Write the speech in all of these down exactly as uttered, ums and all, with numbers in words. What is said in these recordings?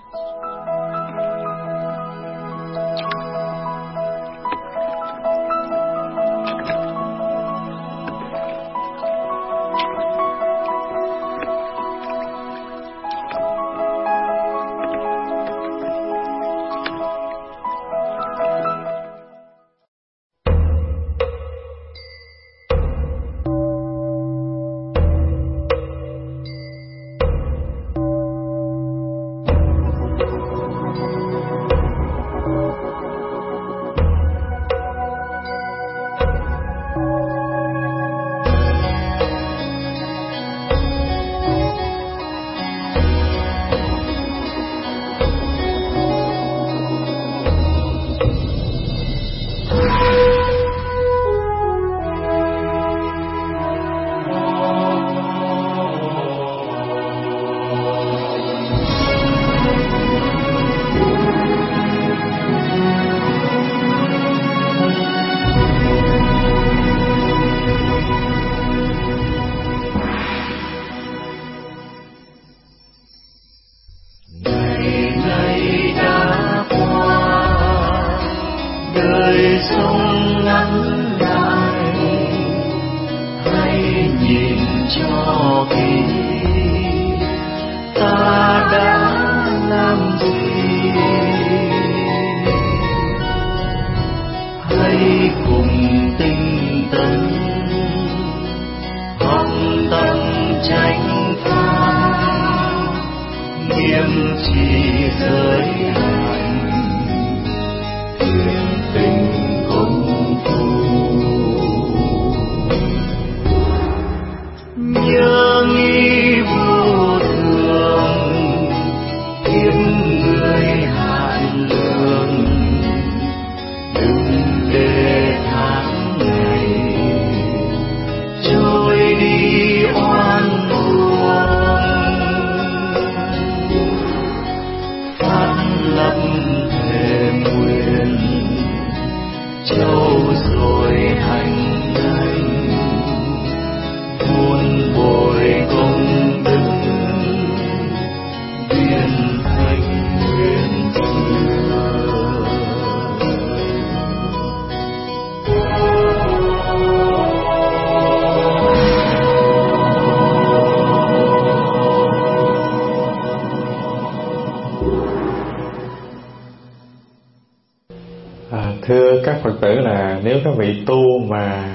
Thưa các Phật tử, là nếu các vị tu mà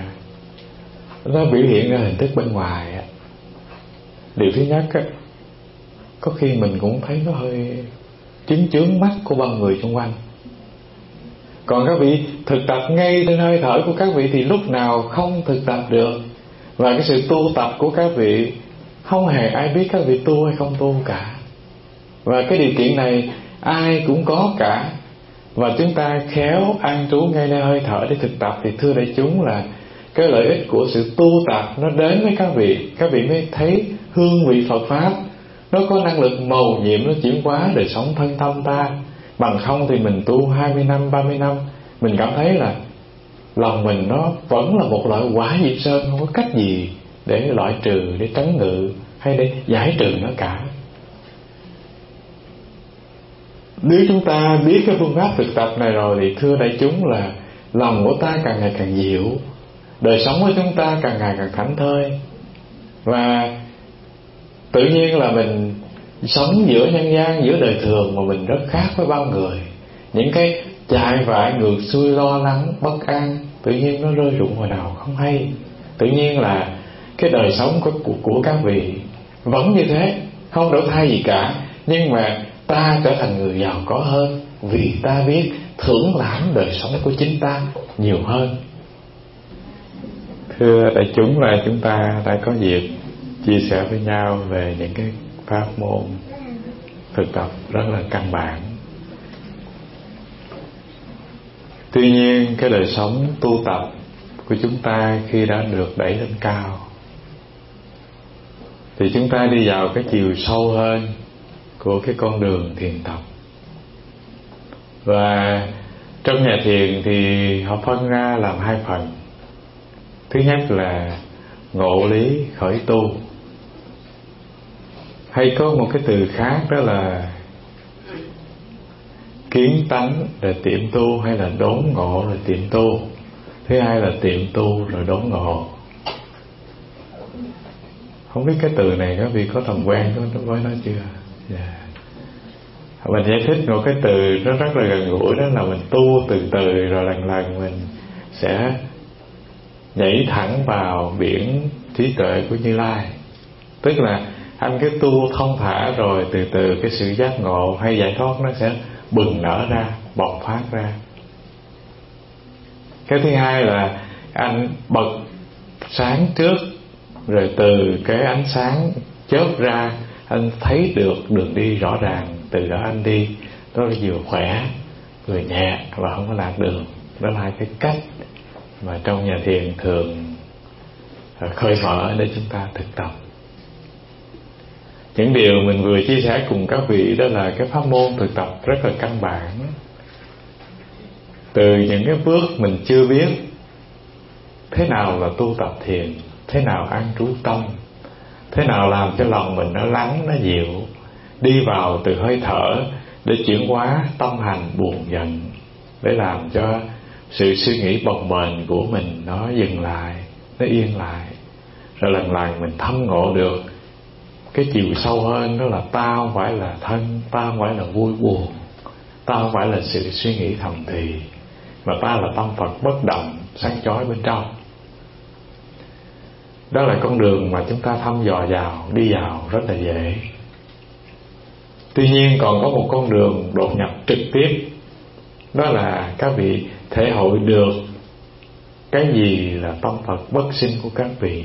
nó biểu hiện ra hình thức bên ngoài, điều thứ nhất á, có khi mình cũng thấy nó hơi chứng chướng mắt của bao người xung quanh. Còn các vị thực tập ngay trên hơi thở của các vị thì lúc nào không thực tập được. Và cái sự tu tập của các vị không hề ai biết các vị tu hay không tu cả. Và cái điều kiện này ai cũng có cả. Và chúng ta khéo an trú ngay nơi hơi thở để thực tập, thì thưa đại chúng là cái lợi ích của sự tu tập nó đến với các vị. Các vị mới thấy hương vị Phật Pháp, nó có năng lực mầu nhiệm, nó chuyển hóa đời sống thân tâm ta. Bằng không thì mình tu hai mươi năm, ba mươi năm, mình cảm thấy là lòng mình nó vẫn là một loại quả diệt sơn, không có cách gì để loại trừ, để trấn ngự hay để giải trừ nó cả. Nếu chúng ta biết cái phương pháp thực tập này rồi thì thưa đại chúng là lòng của ta càng ngày càng dịu, đời sống của chúng ta càng ngày càng thảnh thơi. Và tự nhiên là mình sống giữa nhân gian, giữa đời thường mà mình rất khác với bao người. Những cái chạy vại ngược xuôi, lo lắng, bất an, tự nhiên nó rơi rụng hồi nào không hay. Tự nhiên là cái đời sống của, của, của các vị vẫn như thế, không đổi thay gì cả. Nhưng mà ta trở thành người giàu có hơn, vì ta biết thưởng lãm đời sống của chính ta nhiều hơn. Thưa đại chúng, là chúng ta đã có dịp chia sẻ với nhau về những cái pháp môn thực tập rất là căn bản. Tuy nhiên cái đời sống tu tập của chúng ta khi đã được đẩy lên cao thì chúng ta đi vào cái chiều sâu hơn của cái con đường thiền tập. Và trong nhà thiền thì họ phân ra làm hai phần. Thứ nhất là ngộ lý khởi tu, hay có một cái từ khác đó là kiến tánh rồi tiệm tu, hay là đốn ngộ rồi tiệm tu? Thứ hai là tiệm tu rồi đốn ngộ. Không biết cái từ này các vị có thầm quen với nó chưa? Yeah. Mình giải thích một cái từ nó rất là gần gũi, đó là mình tu từ từ rồi lần lần mình sẽ nhảy thẳng vào biển trí tuệ của Như Lai. Tức là anh cứ tu thông thả rồi từ từ cái sự giác ngộ hay giải thoát nó sẽ bừng nở ra, bộc phát ra. Cái thứ hai là anh bật sáng trước, rồi từ cái ánh sáng chớp ra anh thấy được đường đi rõ ràng, từ đó anh đi. Đó là vừa khỏe vừa nhẹ và không có lạc đường. Đó là hai cái cách mà trong nhà thiền thường khơi mở để chúng ta thực tập. Những điều mình vừa chia sẻ cùng các vị đó là cái pháp môn thực tập rất là căn bản. Từ những cái bước mình chưa biết thế nào là tu tập thiền, thế nào an trú tâm, thế nào làm cho lòng mình nó lắng, nó dịu, đi vào từ hơi thở để chuyển hóa tâm hành buồn giận, để làm cho sự suy nghĩ bồng bềnh của mình nó dừng lại, nó yên lại. Rồi lần lần mình thâm ngộ được cái chiều sâu hơn, đó là ta không phải là thân, ta không phải là vui buồn, ta không phải là sự suy nghĩ thầm thì, mà ta là tâm Phật bất động, sáng chói bên trong. Đó là con đường mà chúng ta thăm dò vào, đi vào rất là dễ. Tuy nhiên còn có một con đường đột nhập trực tiếp, đó là các vị thể hội được cái gì là tâm Phật bất sinh của các vị,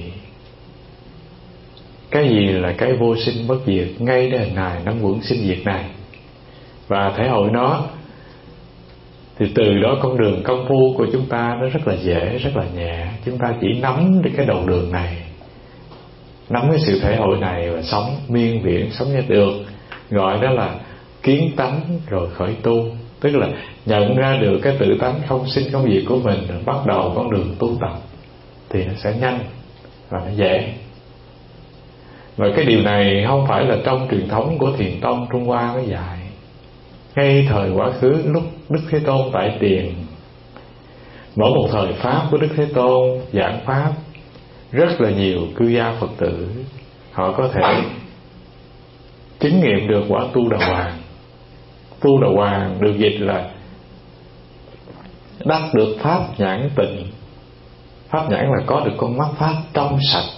cái gì là cái vô sinh bất diệt ngay đến ngày năm quẩn sinh diệt này, và thể hội nó. Thì từ đó con đường công phu của chúng ta nó rất là dễ, rất là nhẹ. Chúng ta chỉ nắm được cái đầu đường này, nắm cái sự thể hội này và sống miên viễn, sống như được. Gọi đó là kiến tánh rồi khởi tu. Tức là nhận ra được cái tự tánh không sinh không diệt của mình, rồi bắt đầu con đường tu tập, thì nó sẽ nhanh và nó dễ. Và cái điều này không phải là trong truyền thống của Thiền tông Trung Hoa mới dạy. Ngay thời quá khứ, lúc Đức Thế Tôn tại Tiền, mỗi một thời Pháp của Đức Thế Tôn giảng Pháp, rất là nhiều cư gia Phật tử họ có thể chứng nghiệm được quả tu đà hoàng. Tu đà hoàng được dịch là đắc được pháp nhãn tịnh. Pháp nhãn là có được con mắt pháp trong sạch.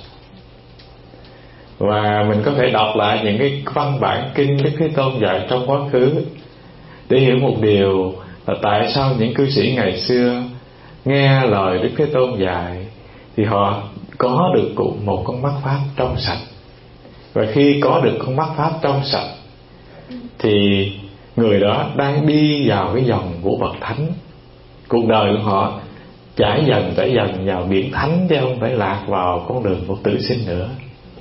Và mình có thể đọc lại những cái văn bản kinh Đức Thế Tôn dạy trong quá khứ để hiểu một điều là tại sao những cư sĩ ngày xưa nghe lời Đức Thế Tôn dạy thì họ có được một con mắt pháp trong sạch. Và khi có được con mắt pháp trong sạch thì người đó đang đi vào cái dòng của bậc thánh. Cuộc đời của họ chảy dần chảy dần vào biển thánh, chứ không phải lạc vào con đường của tử sinh nữa.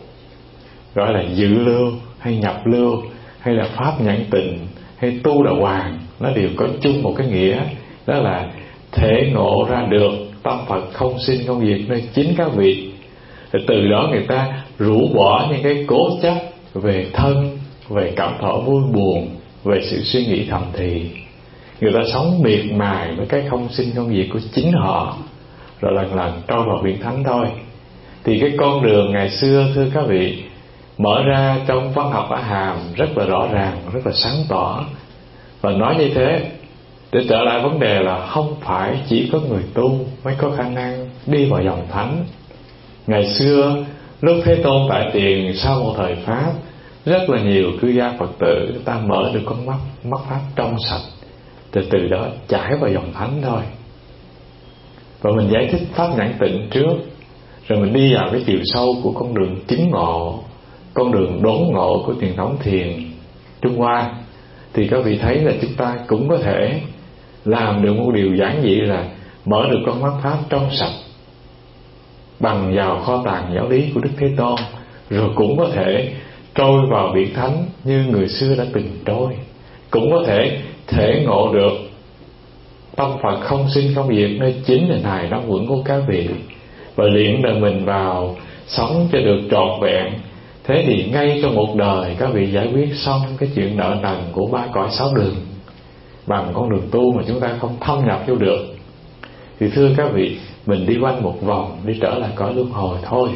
Gọi là dự lưu hay nhập lưu, hay là pháp nhãn tịnh, hay tu đà hoàng, nó đều có chung một cái nghĩa, đó là thể ngộ ra được tâm Phật không sinh không diệt nơi chính các vị. Rồi từ đó người ta rũ bỏ những cái cố chấp về thân, về cảm thọ vui buồn, về sự suy nghĩ thầm thì. Người ta sống miệt mài với cái không sinh không diệt của chính họ, rồi lần lần trôi vào biển thánh thôi. Thì cái con đường ngày xưa, thưa các vị, mở ra trong văn học A Hàm rất là rõ ràng, rất là sáng tỏ. Và nói như thế để trở lại vấn đề là không phải chỉ có người tu mới có khả năng đi vào dòng thánh. Ngày xưa lúc Thế Tôn tại Tiền, sau một thời Pháp, rất là nhiều cư gia Phật tử ta mở được con mắt mắt pháp trong sạch, từ từ đó chảy vào dòng thánh thôi. Và mình giải thích pháp nhãn tịnh trước, rồi mình đi vào cái chiều sâu của con đường chứng ngộ, con đường đốn ngộ của truyền thống thiền Trung Hoa. Thì các vị thấy là chúng ta cũng có thể làm được một điều giản dị là mở được con mắt pháp trong sạch bằng vào kho tàng giáo lý của Đức Thế Tôn, rồi cũng có thể trôi vào biển thánh như người xưa đã từng trôi, cũng có thể thể ngộ được tâm Phật không sinh không diệt nơi chính là nài năm quẩn của các vị, và luyện đời mình vào sống cho được trọn vẹn. Thế thì ngay trong một đời các vị giải quyết xong cái chuyện nợ nần của ba cõi sáu đường, bằng con đường tu mà chúng ta không thâm nhập vô được. Thì thưa các vị, mình đi quanh một vòng, đi trở lại cõi luân hồi thôi.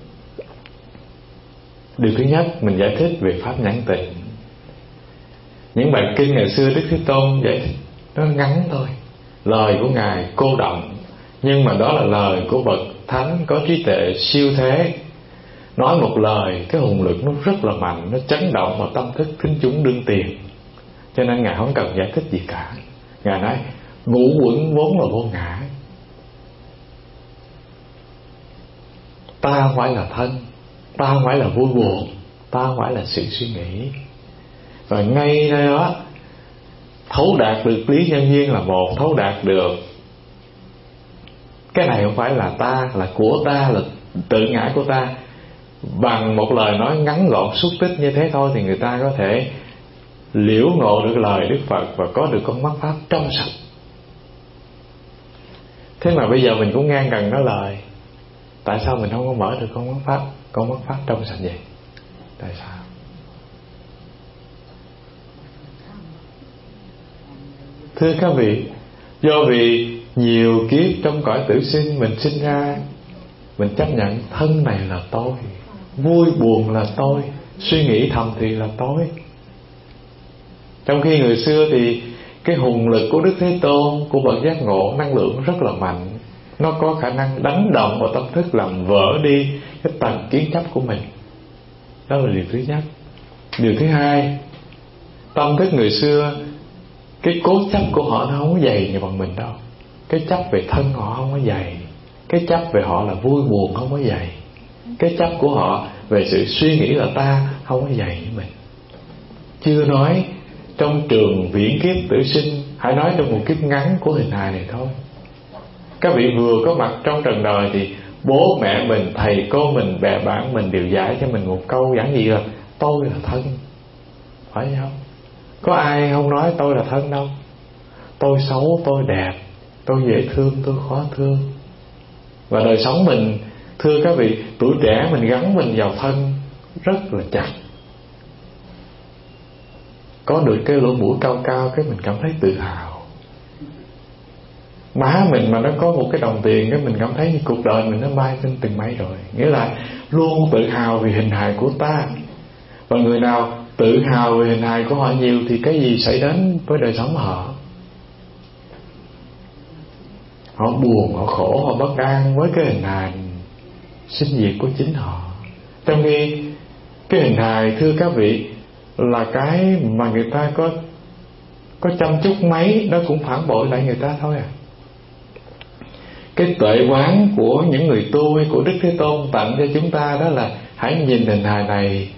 Điều thứ nhất, mình giải thích về pháp nhãn tịnh. Những bài kinh ngày xưa Đức Thế Tôn giải thích nó ngắn thôi, lời của Ngài cô đọng, nhưng mà đó là lời của bậc thánh có trí tuệ siêu thế. Nói một lời, cái hùng lực nó rất là mạnh, nó chấn động vào tâm thức thính chúng đương tiền. Cho nên Ngài không cần giải thích gì cả. Ngài nói ngũ uẩn vốn là vô ngã, ta không phải là thân, ta không phải là vui buồn, ta không phải là sự suy nghĩ. Và ngay nơi đó thấu đạt được lý nhân duyên là một, thấu đạt được cái này không phải là ta, là của ta, là tự ngã của ta. Bằng một lời nói ngắn gọn xúc tích như thế thôi thì người ta có thể liễu ngộ được lời Đức Phật và có được con mắt pháp trong sạch. Thế mà bây giờ mình cũng ngang gần nói lời, tại sao mình không có mở được con mắt pháp, con mắt pháp trong sạch vậy? Tại sao? Thưa các vị, do vì nhiều kiếp trong cõi tử sinh mình sinh ra, mình chấp nhận thân này là tôi, vui buồn là tôi, suy nghĩ thầm thì là tôi. Trong khi người xưa thì cái hùng lực của Đức Thế Tôn, của bậc giác ngộ, năng lượng rất là mạnh, nó có khả năng đánh động vào tâm thức, làm vỡ đi cái tầng kiến chấp của mình. Đó là điều thứ nhất. Điều thứ hai, tâm thức người xưa, cái cố chấp của họ nó không có dày như bằng mình đâu. Cái chấp về thân họ không có dày, cái chấp về họ là vui buồn không có dày, cái chấp của họ về sự suy nghĩ là ta không có dày như mình. Chưa nói trong trường viễn kiếp tử sinh, hãy nói trong một kiếp ngắn của hình hài này thôi. Các vị vừa có mặt trong trần đời thì bố mẹ mình, thầy cô mình, bè bạn mình đều dạy cho mình một câu giản dị là tôi là thân, phải không? Có ai không nói tôi là thân đâu. Tôi xấu, tôi đẹp, tôi dễ thương, tôi khó thương. Và đời sống mình, thưa các vị, tuổi trẻ mình gắn mình vào thân rất là chặt. Có được cái lỗ mũi cao cao, cái mình cảm thấy tự hào. Má mình mà nó có một cái đồng tiền, cái mình cảm thấy như cuộc đời mình nó bay trên từng mây rồi. Nghĩa là luôn tự hào vì hình hài của ta. Và người nào tự hào về hình hài của họ nhiều thì cái gì xảy đến với đời sống họ? Họ buồn, họ khổ, họ bất an với cái hình hài sinh diệt của chính họ. Trong khi cái hình hài, thưa các vị, là cái mà người ta có có chăm chút mấy, nó cũng phản bội lại người ta thôi à. Cái tuệ quán của những người tu hay của Đức Thế Tôn tặng cho chúng ta đó là hãy nhìn hình hài này.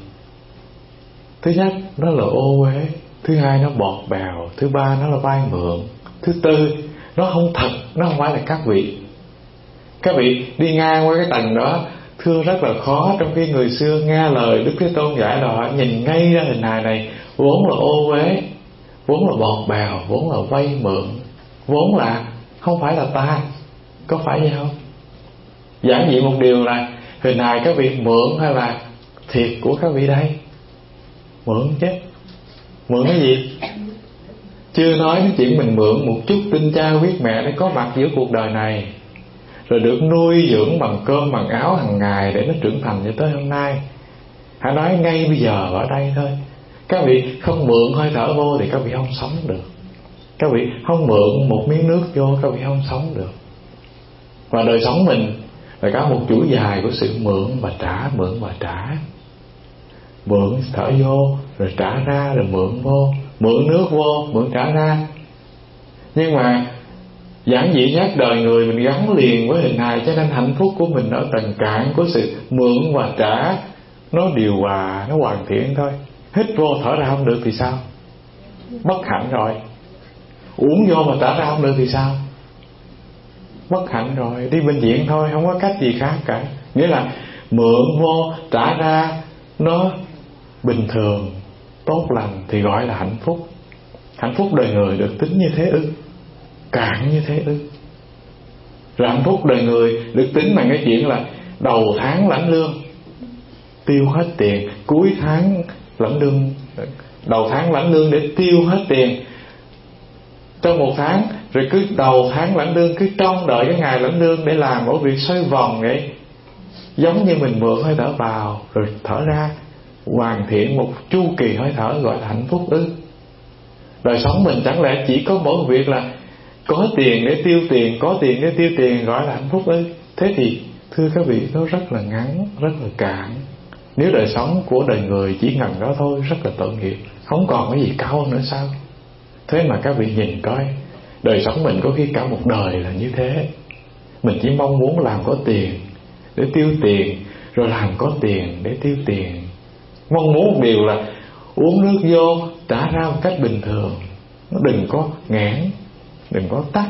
Thứ nhất, nó là ô uế. Thứ hai, nó bọt bèo. Thứ ba, nó là vay mượn. Thứ tư, nó không thật, nó không phải là các vị. Các vị đi ngang qua cái tầng đó, thưa rất là khó. Trong khi người xưa nghe lời Đức Thế Tôn dạy là họ nhìn ngay ra hình hài này vốn là ô uế, vốn là bọt bèo, vốn là vay mượn, vốn là không phải là ta. Có phải vậy không? Giản dị một điều là hình hài các vị mượn hay là thiệt của các vị đây? Mượn chứ. Mượn cái gì? Chưa nói cái chuyện mình mượn một chút tinh cha huyết mẹ để có mặt giữa cuộc đời này, rồi được nuôi dưỡng bằng cơm bằng áo hàng ngày để nó trưởng thành cho tới hôm nay. Hãy nói ngay bây giờ ở đây thôi. Các vị không mượn hơi thở vô thì các vị không sống được. Các vị không mượn một miếng nước vô, các vị không sống được. Và đời sống mình là cả một chuỗi dài của sự mượn và trả, mượn và trả. Mượn thở vô rồi trả ra, rồi mượn vô, mượn nước vô, mượn trả ra. Nhưng mà giản dị nhất, đời người mình gắn liền với hình hài, cho nên hạnh phúc của mình ở tầng cạn của sự mượn và trả nó điều hòa, nó hoàn thiện thôi. Hít vô thở ra không được thì sao? Bất hạnh rồi. Uống vô mà trả ra không được thì sao? Bất hạnh rồi. Đi bệnh viện thôi, không có cách gì khác cả. Nghĩa là mượn vô trả ra nó bình thường, tốt lành thì gọi là hạnh phúc. Hạnh phúc đời người được tính như thế ư? Cạn như thế ư? Rồi hạnh phúc đời người được tính bằng cái chuyện là đầu tháng lãnh lương, tiêu hết tiền, cuối tháng lãnh lương, đầu tháng lãnh lương để tiêu hết tiền, trong một tháng, rồi cứ đầu tháng lãnh lương, cứ trông đợi cái ngày lãnh lương để làm mỗi việc xoay vòng vậy. Giống như mình mượn hơi thở vào rồi thở ra, hoàn thiện một chu kỳ hơi thở gọi là hạnh phúc ư? Đời sống mình chẳng lẽ chỉ có mỗi việc là có tiền để tiêu tiền, có tiền để tiêu tiền gọi là hạnh phúc ư? Thế thì thưa các vị, nó rất là ngắn, rất là cạn. Nếu đời sống của đời người chỉ ngần đó thôi, rất là tội nghiệp, không còn cái gì cao hơn nữa sao? Thế mà các vị nhìn coi, đời sống mình có khi cả một đời là như thế. Mình chỉ mong muốn làm có tiền để tiêu tiền, rồi làm có tiền để tiêu tiền. Mong muốn một điều là uống nước vô trả ra một cách bình thường, nó đừng có nghẽn, đừng có tắc.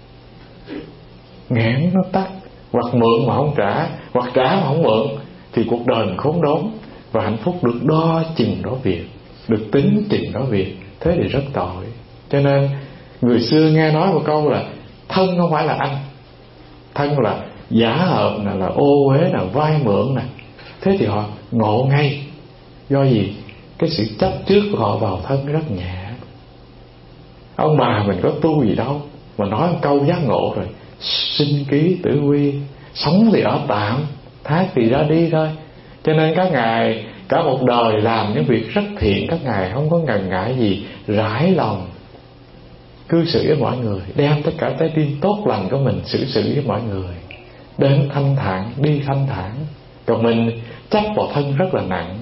Nghẽn nó tắc, hoặc mượn mà không trả, hoặc trả mà không mượn, thì cuộc đời mình khốn đốn. Và hạnh phúc được đo chừng đó việc, được tính chừng đó việc, thế thì rất tội. Cho nên người xưa nghe nói một câu là thân không phải là anh, thân là giả hợp nè, là ô uế nè, vay mượn nè. Thế thì họ ngộ ngay. Do gì? Cái sự chấp trước của họ vào thân rất nhẹ. Ông bà mình có tu gì đâu mà nói một câu giác ngộ rồi: sinh ký tử quy, sống thì ở tạm, thác thì ra đi thôi. Cho nên các ngài cả một đời làm những việc rất thiện, các ngài không có ngần ngại gì, rải lòng cư xử với mọi người, đem tất cả trái tim tốt lành của mình xử sự với mọi người, đến thanh thản, đi thanh thản. Còn mình chấp vào thân rất là nặng.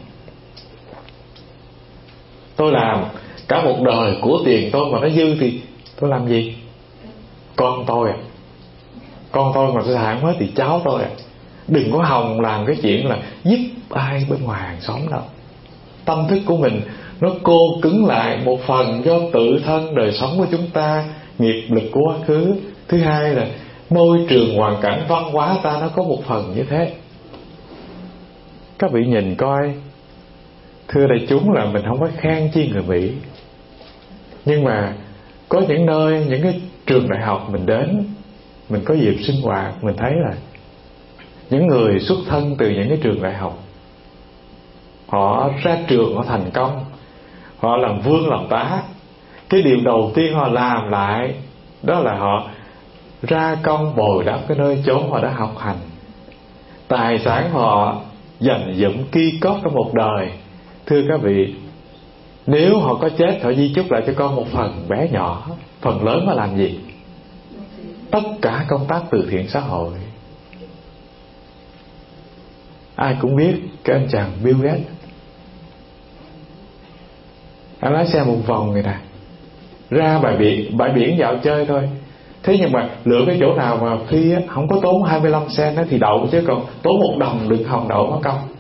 Tôi làm cả một đời của tiền tôi mà nó dư thì tôi làm gì? Con tôi à, con tôi mà tôi xài hết thì cháu tôi à. Đừng có hòng làm cái chuyện là giúp ai bên ngoài hàng xóm đâu. Tâm thức của mình nó cô cứng lại, một phần do tự thân đời sống của chúng ta, nghiệp lực của quá khứ. Thứ hai là môi trường hoàn cảnh văn hóa ta nó có một phần như thế. Các vị nhìn coi, thưa đại chúng, là mình không có khen chi người Mỹ, nhưng mà có những nơi, những cái trường đại học mình đến, mình có dịp sinh hoạt, mình thấy là những người xuất thân từ những cái trường đại học, họ ra trường họ thành công, họ làm vương làm bá. Cái điều đầu tiên họ làm lại đó là họ ra công bồi đắp cái nơi chốn họ đã học hành. Tài sản họ dành dụm ki cóp trong một đời. Thưa các vị, nếu họ có chết, họ di chúc lại cho con một phần bé nhỏ, phần lớn họ làm gì? Tất cả công tác từ thiện xã hội. Ai cũng biết cái anh chàng Bill Gates, anh lái xe một vòng người ta ra bãi biển, bãi biển dạo chơi thôi. Thế nhưng mà lựa cái chỗ nào mà phi á, không có tốn hai mươi lăm sen đó thì đậu, chứ còn tốn một đồng đừng hòng đậu mất công.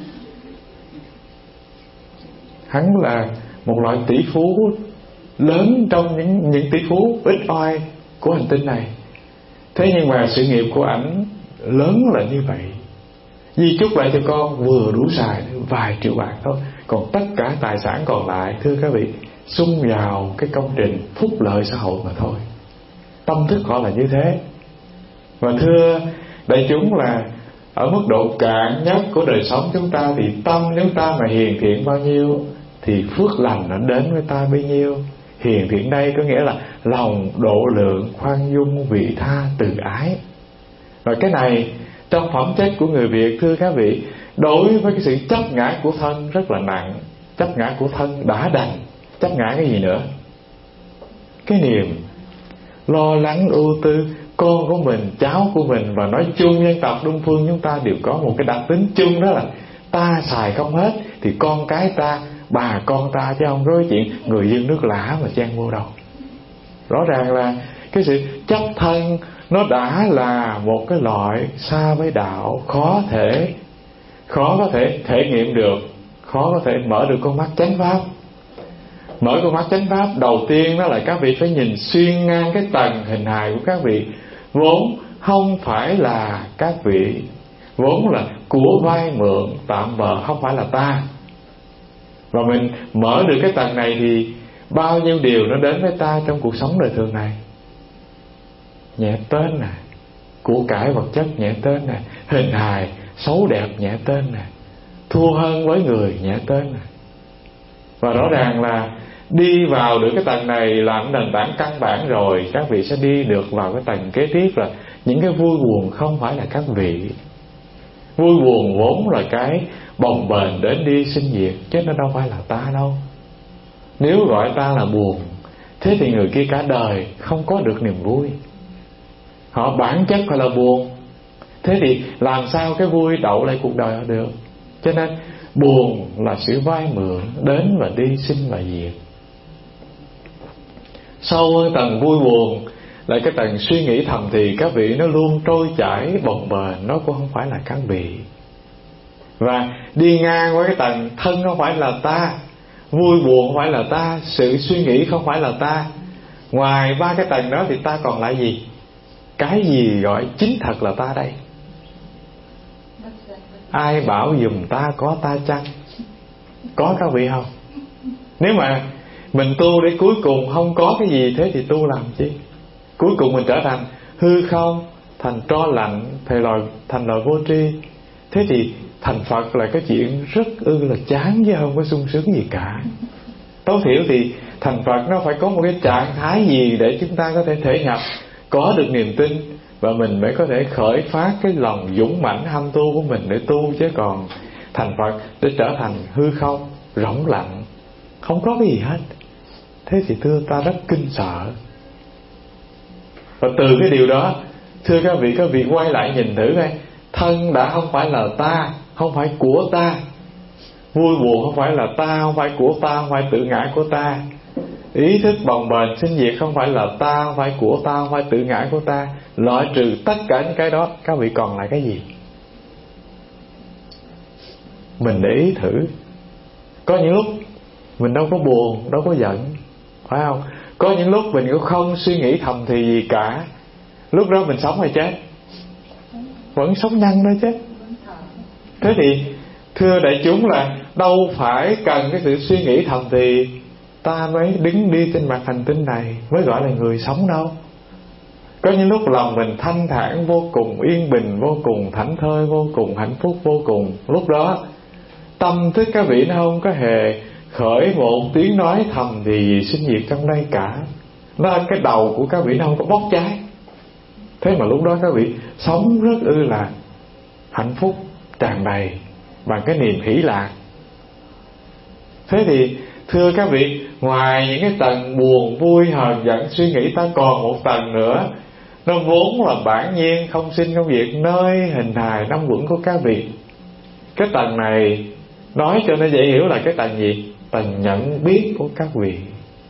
Hắn là một loại tỷ phú lớn trong những những tỷ phú ít oi của hành tinh này. Thế nhưng mà sự nghiệp của ảnh lớn là như vậy, di chúc lại cho con vừa đủ xài vài triệu bạc thôi. Còn tất cả tài sản còn lại, thưa các vị, xung vào cái công trình phúc lợi xã hội mà thôi. Tâm thức họ là như thế. Và thưa đại chúng, là ở mức độ cạn nhất của đời sống chúng ta, thì tâm chúng ta mà hiền thiện bao nhiêu thì phước lành nó đến với ta bấy nhiêu. Hiền thiện đây có nghĩa là lòng độ lượng, khoan dung, vị tha, từ ái. Và cái này trong phẩm chất của người Việt, thưa các vị, đối với cái sự chấp ngã của thân rất là nặng. Chấp ngã của thân đã đành, chấp ngã cái gì nữa? Cái niềm lo lắng ưu tư. Con của mình, cháu của mình, và nói chung dân tộc Đông phương chúng ta đều có một cái đặc tính chung, đó là ta xài không hết thì con cái ta, bà con ta, chứ không có cái chuyện người dân nước lã mà chen vô đâu. Rõ ràng là cái sự chấp thân nó đã là một cái loại xa với đạo, khó thể khó có thể thể nghiệm được, khó có thể mở được con mắt chánh pháp. Mở con mắt chánh pháp đầu tiên đó là các vị phải nhìn xuyên ngang cái tầng hình hài của các vị, vốn không phải là các vị, vốn là của vay mượn tạm bợ, không phải là ta. Và mình mở được cái tầng này thì bao nhiêu điều nó đến với ta trong cuộc sống đời thường này. Nhẹ tên nè, của cải vật chất nhẹ tên nè, hình hài xấu đẹp nhẹ tên nè, thua hơn với người nhẹ tên nè. Và rõ ràng là đi vào được cái tầng này làm nền tảng căn bản rồi, các vị sẽ đi được vào cái tầng kế tiếp là những cái vui buồn không phải là các vị. Vui buồn vốn là cái bồng bềnh đến đi sinh diệt, chứ nó đâu phải là ta đâu. Nếu gọi ta là buồn, thế thì người kia cả đời không có được niềm vui. Họ bản chất phải là buồn, thế thì làm sao cái vui đậu lại cuộc đời họ được. Cho nên buồn là sự vay mượn đến và đi, sinh và diệt. Sâu hơn tầng vui buồn là cái tầng suy nghĩ thầm thì các vị, nó luôn trôi chảy bồng bềnh, nó cũng không phải là các vị. Và đi ngang qua cái tầng thân không phải là ta, vui buồn không phải là ta, sự suy nghĩ không phải là ta. Ngoài ba cái tầng đó thì ta còn lại gì? Cái gì gọi chính thật là ta đây? Ai bảo dùm ta có ta chăng? Có các vị không? Nếu mà mình tu để cuối cùng không có cái gì, thế thì tu làm chi? Cuối cùng mình trở thành hư không, thành tro lạnh, thành loài, thành loài vô tri. Thế thì thành Phật là cái chuyện rất ư là chán, chứ không có sung sướng gì cả. Tối thiểu thì thành Phật nó phải có một cái trạng thái gì để chúng ta có thể thể nhập, có được niềm tin, và mình mới có thể khởi phát cái lòng dũng mãnh ham tu của mình để tu. Chứ còn thành Phật để trở thành hư không, rỗng lặng, không có cái gì hết, thế thì thưa ta rất kinh sợ. Và từ cái điều đó, thưa các vị, các vị quay lại nhìn thử coi, thân đã không phải là ta, không phải của ta. Vui buồn không phải là ta, không phải của ta, không phải tự ngã của ta. Ý thức bồng bềnh sinh diệt không phải là ta, không phải của ta, không phải tự ngã của ta. Loại trừ tất cả những cái đó, các vị còn lại cái gì? Mình để ý thử. Có những lúc mình đâu có buồn, đâu có giận, phải không? Có những lúc mình cũng không suy nghĩ thầm thì gì cả. Lúc đó mình sống hay chết? Vẫn sống nhân đó chứ. Thế thì thưa đại chúng là đâu phải cần cái sự suy nghĩ thầm thì ta mới đứng đi trên mặt hành tinh này, mới gọi là người sống đâu. Có những lúc lòng mình thanh thản vô cùng, yên bình vô cùng, thảnh thơi vô cùng, hạnh phúc vô cùng. Lúc đó tâm thức các vị nó không có hề khởi một tiếng nói thầm thì gì sinh diệt trong đây cả. Nó cái đầu của các vị nó không có bốc cháy. Thế mà lúc đó các vị sống rất ư là hạnh phúc tràn đầy bằng cái niềm hỷ lạc. Thế thì thưa các vị, ngoài những cái tầng buồn, vui, hờn, giận, suy nghĩ, ta còn một tầng nữa. Nó vốn là bản nhiên, không sinh không diệt, nơi hình hài năm quẩn của các vị. Cái tầng này nói cho nó dễ hiểu là cái tầng gì? Tầng nhận biết của các vị.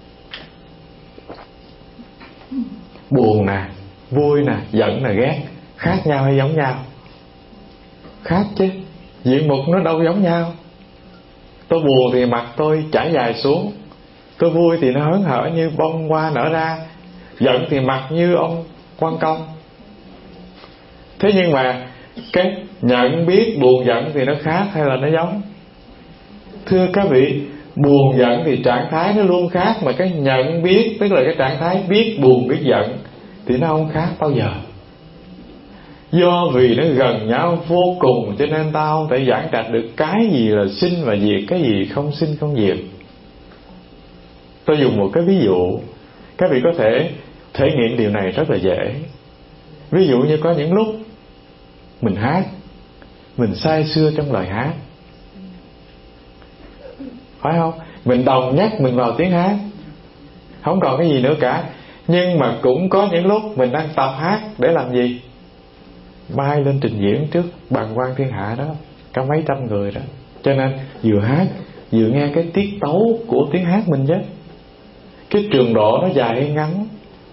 Buồn nè, vui nè, giận nè, ghét, khác nhau hay giống nhau? Khác chứ. Diện mục nó đâu giống nhau. Tôi buồn thì mặt tôi chảy dài xuống, tôi vui thì nó hớn hở như bông hoa nở ra, giận thì mặt như ông quan công. Thế nhưng mà cái nhận biết buồn giận thì nó khác hay là nó giống? Thưa các vị, buồn giận thì trạng thái nó luôn khác, mà cái nhận biết, tức là cái trạng thái biết buồn biết giận, thì nó không khác bao giờ. Do vì nó gần nhau vô cùng, cho nên ta không thể giảng trạch được cái gì là sinh và diệt, cái gì không sinh không diệt. Tôi dùng một cái ví dụ, các vị có thể thể nghiệm điều này rất là dễ. Ví dụ như có những lúc mình hát, mình say sưa trong lời hát, phải không? Mình đồng nhắc mình vào tiếng hát, không còn cái gì nữa cả. Nhưng mà cũng có những lúc mình đang tập hát để làm gì? Mai lên trình diễn trước bàng quan thiên hạ đó, cả mấy trăm người đó. Cho nên vừa hát vừa nghe cái tiết tấu của tiếng hát mình chứ. Cái trường độ nó dài hay ngắn,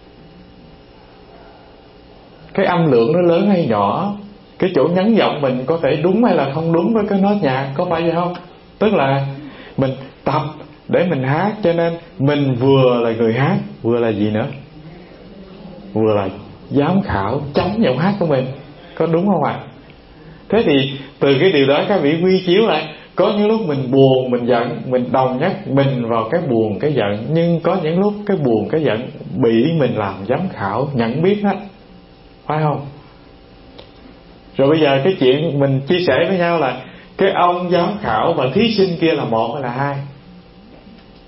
cái âm lượng nó lớn hay nhỏ, cái chỗ nhấn giọng mình có thể đúng hay là không đúng với cái nốt nhạc, có phải vậy không? Tức là mình tập để mình hát, cho nên mình vừa là người hát, vừa là gì nữa? Vừa là giám khảo chấm giọng hát của mình, có đúng không ạ? À? Thế thì từ cái điều đó các vị quy chiếu lại, có những lúc mình buồn, mình giận, mình đồng nhắc mình vào cái buồn, cái giận. Nhưng có những lúc cái buồn, cái giận bị mình làm giám khảo, nhận biết hết, phải không? Rồi bây giờ cái chuyện mình chia sẻ với nhau là cái ông giám khảo và thí sinh kia là một hay là hai?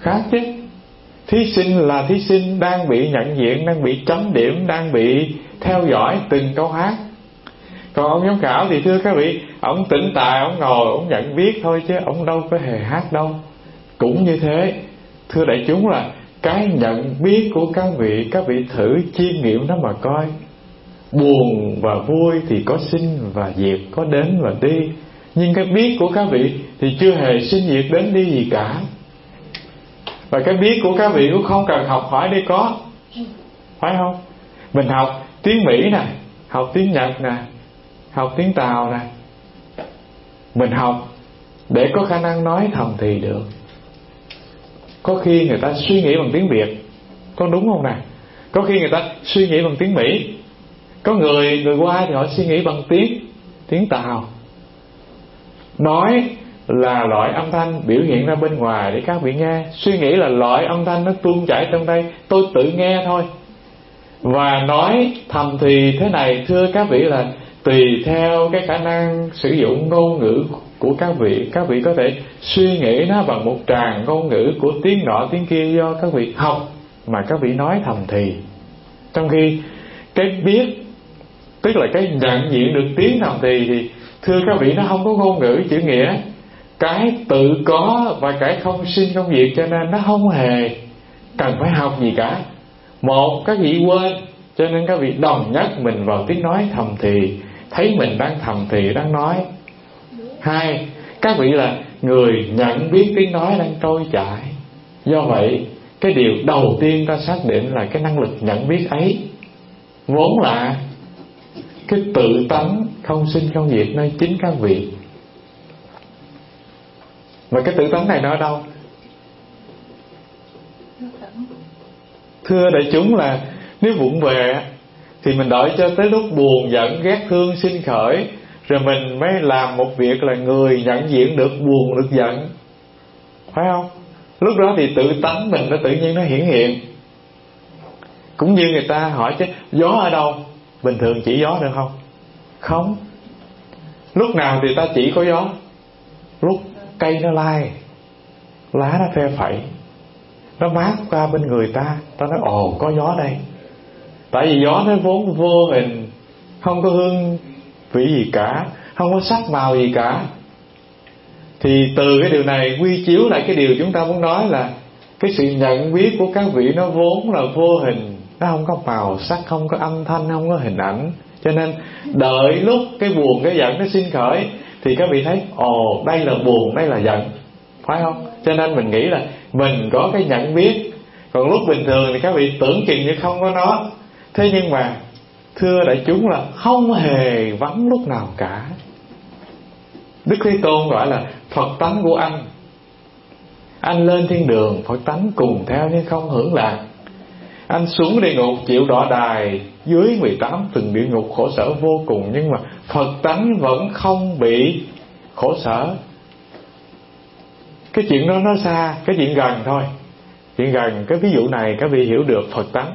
Khác chứ. Thí sinh là thí sinh đang bị nhận diện, đang bị chấm điểm, đang bị theo dõi từng câu hát. Còn ông giám khảo thì thưa các vị, ông tĩnh tại, ông ngồi, ông nhận biết thôi chứ ông đâu có hề hát đâu. Cũng như thế, thưa đại chúng, là cái nhận biết của các vị, các vị thử chiêm nghiệm nó mà coi. Buồn và vui thì có sinh và diệt, có đến và đi. Nhưng cái biết của các vị thì chưa hề sinh diệt đến đi gì cả. Và cái biết của các vị cũng không cần học hỏi để có, phải không? Mình học tiếng Mỹ nè, học tiếng Nhật nè, học tiếng Tàu nè, mình học để có khả năng nói thầm thì được. Có khi người ta suy nghĩ bằng tiếng Việt, có đúng không nè? Có khi người ta suy nghĩ bằng tiếng Mỹ. Có người người qua thì họ suy nghĩ bằng tiếng tiếng Tàu. Nói là loại âm thanh biểu hiện ra bên ngoài để các vị nghe, suy nghĩ là loại âm thanh nó tuôn chảy trong đây, tôi tự nghe thôi. Và nói thầm thì thế này, thưa các vị, là tùy theo cái khả năng sử dụng ngôn ngữ của các vị. Các vị có thể suy nghĩ nó bằng một tràng ngôn ngữ của tiếng nọ tiếng kia do các vị học mà các vị nói thầm thì. Trong khi cái biết, tức là cái nhận diện được tiếng thầm thì, thì thưa các vị, nó không có ngôn ngữ chữ nghĩa. Cái tự có và cái không sinh không diệt, cho nên nó không hề cần phải học gì cả. Một, các vị quên, cho nên các vị đồng nhất mình vào tiếng nói thầm thì, thấy mình đang thầm thì, đang nói. Hai, các vị là người nhận biết tiếng nói đang trôi chảy. Do vậy, cái điều đầu tiên ta xác định là cái năng lực nhận biết ấy vốn là cái tự tánh không sinh không diệt nơi chính các vị. Và cái tự tánh này nó ở đâu? Thưa đại chúng, là nếu vụng về thì mình đợi cho tới lúc buồn giận ghét thương sinh khởi, rồi mình mới làm một việc là người nhận diện được buồn được giận, phải không? Lúc đó thì tự tánh mình nó tự nhiên nó hiển hiện. Cũng như người ta hỏi chứ gió ở đâu? Bình thường chỉ gió được không? Không. Lúc nào thì ta chỉ có gió? Lúc cây nó lai, lá nó phe phẩy, nó mát qua bên người ta, ta nói ồ có gió đây. Tại vì gió nó vốn vô hình, không có hương vị gì cả, không có sắc màu gì cả. Thì từ cái điều này quy chiếu lại cái điều chúng ta muốn nói là cái sự nhận biết của các vị nó vốn là vô hình, nó không có màu sắc, không có âm thanh, không có hình ảnh. Cho nên đợi lúc cái buồn cái giận nó sinh khởi thì các vị thấy ồ đây là buồn, đây là giận, phải không? Cho nên mình nghĩ là mình có cái nhận biết. Còn lúc bình thường thì các vị tưởng chừng như không có nó. Thế nhưng mà thưa đại chúng là không hề vắng lúc nào cả. Đức Thế Tôn gọi là Phật tánh của anh. Anh lên thiên đường, Phật tánh cùng theo nhưng không hưởng lạc. Anh xuống địa ngục chịu đọa đài, dưới mười tám tầng địa ngục khổ sở vô cùng, nhưng mà Phật tánh vẫn không bị khổ sở. Cái chuyện đó nó xa, cái chuyện gần thôi. Chuyện gần, cái ví dụ này các vị hiểu được Phật tánh.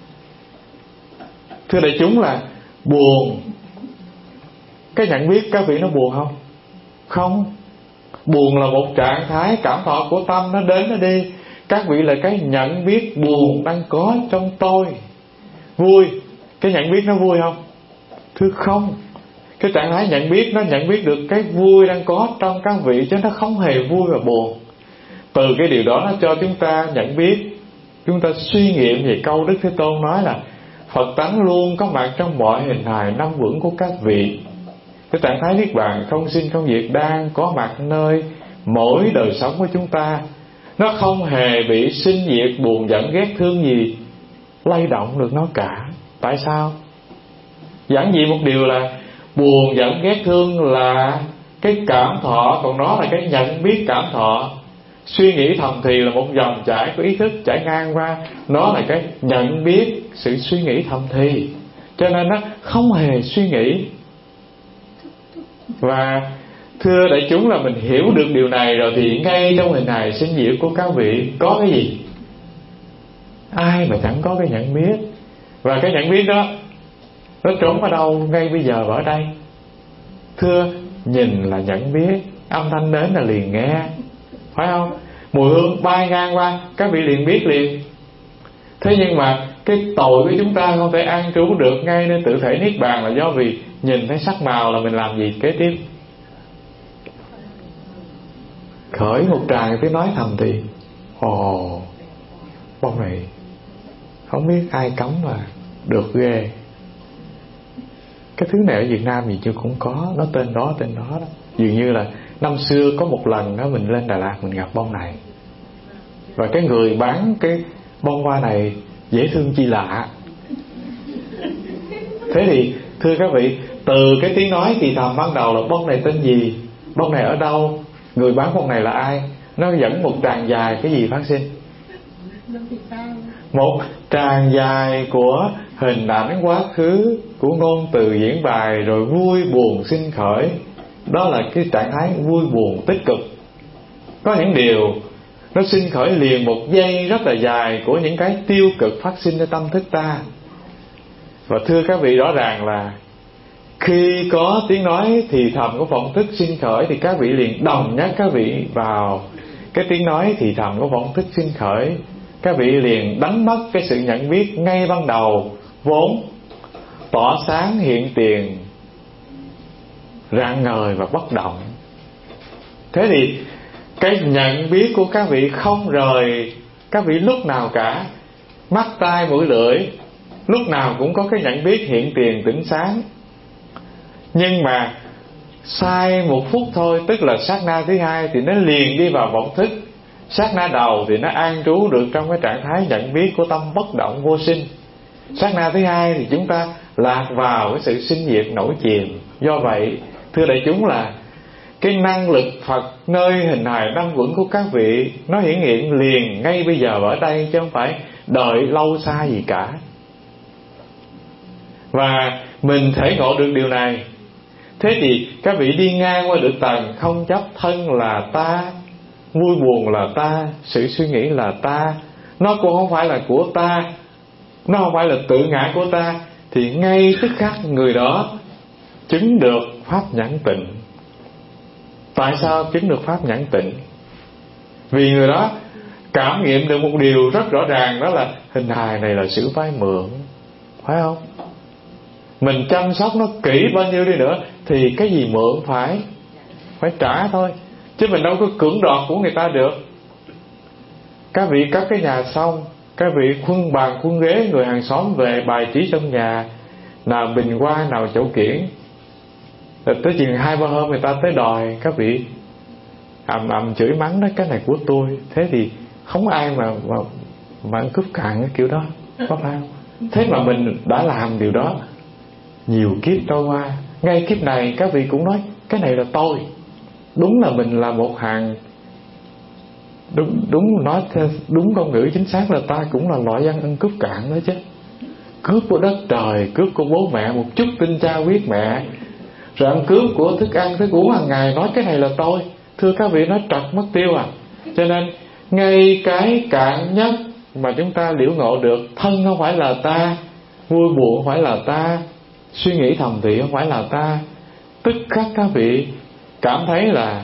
Thưa đại chúng là buồn, cái nhận biết các vị nó buồn không? Không. Buồn là một trạng thái cảm thọ của tâm, nó đến nó đi. Các vị là cái nhận biết buồn đang có trong tôi. Vui, cái nhận biết nó vui không? Thưa không. Cái trạng thái nhận biết nó nhận biết được cái vui đang có trong các vị, chứ nó không hề vui và buồn. Từ cái điều đó nó cho chúng ta nhận biết, chúng ta suy nghiệm về câu Đức Thế Tôn nói là Phật tánh luôn có mặt trong mọi hình hài năm vững của các vị. Cái trạng thái niết bàn không sinh không diệt đang có mặt nơi mỗi đời sống của chúng ta. Nó không hề bị sinh diệt, buồn giận ghét thương gì lay động được nó cả. Tại sao? Giản dị một điều là buồn giận ghét thương là cái cảm thọ, còn nó là cái nhận biết cảm thọ. Suy nghĩ thầm thì là một dòng chảy của ý thức chảy ngang qua, nó là cái nhận biết sự suy nghĩ thầm thì, cho nên nó không hề suy nghĩ. Và thưa đại chúng là mình hiểu được điều này rồi thì ngay trong hình hài sinh diệt của các vị có cái gì? Ai mà chẳng có cái nhận biết. Và cái nhận biết đó nó trốn ở đâu ngay bây giờ và ở đây? Thưa, nhìn là nhận biết, âm thanh đến là liền nghe, phải không? mùi hương bay ngang qua, các vị liền biết liền. Thế nhưng mà cái tội của chúng ta không thể an trú được ngay nơi tự thể niết bàn là do vì nhìn thấy sắc màu là mình làm gì kế tiếp? Khởi một tràng tiếng nói thầm thì ồ, bông này không biết ai cấm mà được ghê. Cái thứ này ở Việt Nam gì chưa cũng có, nó tên đó tên đó đó. Dường như là năm xưa có một lần đó mình lên Đà Lạt mình gặp bông này, và cái người bán cái bông hoa này dễ thương chi lạ. Thế thì thưa các vị, từ cái tiếng nói thì thầm ban đầu là bông này tên gì, bông này ở đâu, người bán bông này là ai, nó dẫn một tràng dài cái gì phát sinh? Một tràng dài của hình ảnh quá khứ, của ngôn từ diễn bài, rồi vui buồn sinh khởi. Đó là cái trạng thái vui buồn tích cực. Có những điều nó sinh khởi liền một giây rất là dài của những cái tiêu cực phát sinh trong tâm thức ta. Và thưa các vị, rõ ràng là khi có tiếng nói thì thầm của vọng thức sinh khởi thì các vị liền đồng nhắc các vị vào cái tiếng nói thì thầm của vọng thức sinh khởi. Các vị liền đánh mất cái sự nhận biết ngay ban đầu vốn tỏ sáng hiện tiền, rạng ngời và bất động. Thế thì cái nhận biết của các vị không rời các vị lúc nào cả. Mắt tai mũi lưỡi lúc nào cũng có cái nhận biết hiện tiền tỉnh sáng. Nhưng mà sai một phút thôi, tức là sát na thứ hai thì nó liền đi vào vọng thức. Sát na đầu thì nó an trú được trong cái trạng thái nhận biết của tâm bất động vô sinh. Sát na thứ hai thì chúng ta lạc vào cái sự sinh diệt nổi chìm. Do vậy thưa đại chúng là cái năng lực Phật nơi hình hài năm quẩn của các vị nó hiển hiện liền ngay bây giờ ở đây, chứ không phải đợi lâu xa gì cả. Và mình thể ngộ được điều này. Thế thì các vị đi ngang qua được tầng không chấp thân là ta, vui buồn là ta, sự suy nghĩ là ta, nó cũng không phải là của ta, nó không phải là tự ngã của ta, thì ngay tức khắc người đó chứng được pháp nhãn tịnh. Tại sao chứng được pháp nhãn tịnh? Vì người đó cảm nghiệm được một điều rất rõ ràng, đó là hình hài này là sự vay mượn, phải không? Mình chăm sóc nó kỹ bao nhiêu đi nữa thì cái gì mượn phải phải trả thôi, chứ mình đâu có cưỡng đoạt của người ta được. Các vị cất cái nhà xong, các vị khuân bàn khuân ghế, người hàng xóm về bài trí trong nhà, nào bình hoa nào chậu kiển, tới chừng hai ba hôm người ta tới đòi, các vị ầm ầm chửi mắng đó, cái này của tôi. Thế thì không ai mà mà, mà ăn cướp cạn cái kiểu đó, có phải không? Thế mà mình đã làm điều đó nhiều kiếp trôi qua, ngay kiếp này các vị cũng nói cái này là tôi. Đúng là mình là một hàng, đúng đúng nói theo đúng ngôn ngữ chính xác là ta cũng là loại dân ăn cướp cạn đó chứ. Cướp của đất trời, cướp của bố mẹ, một chút tinh cha huyết mẹ, rồi ăn cướp của thức ăn thức uống hàng ngày, nói cái này là tôi. Thưa các vị, nói trật mất tiêu à. Cho nên ngay cái cạn nhất mà chúng ta liễu ngộ được, thân không phải là ta, vui buồn không phải là ta, suy nghĩ thầm thì không phải là ta, tức khắc các vị cảm thấy là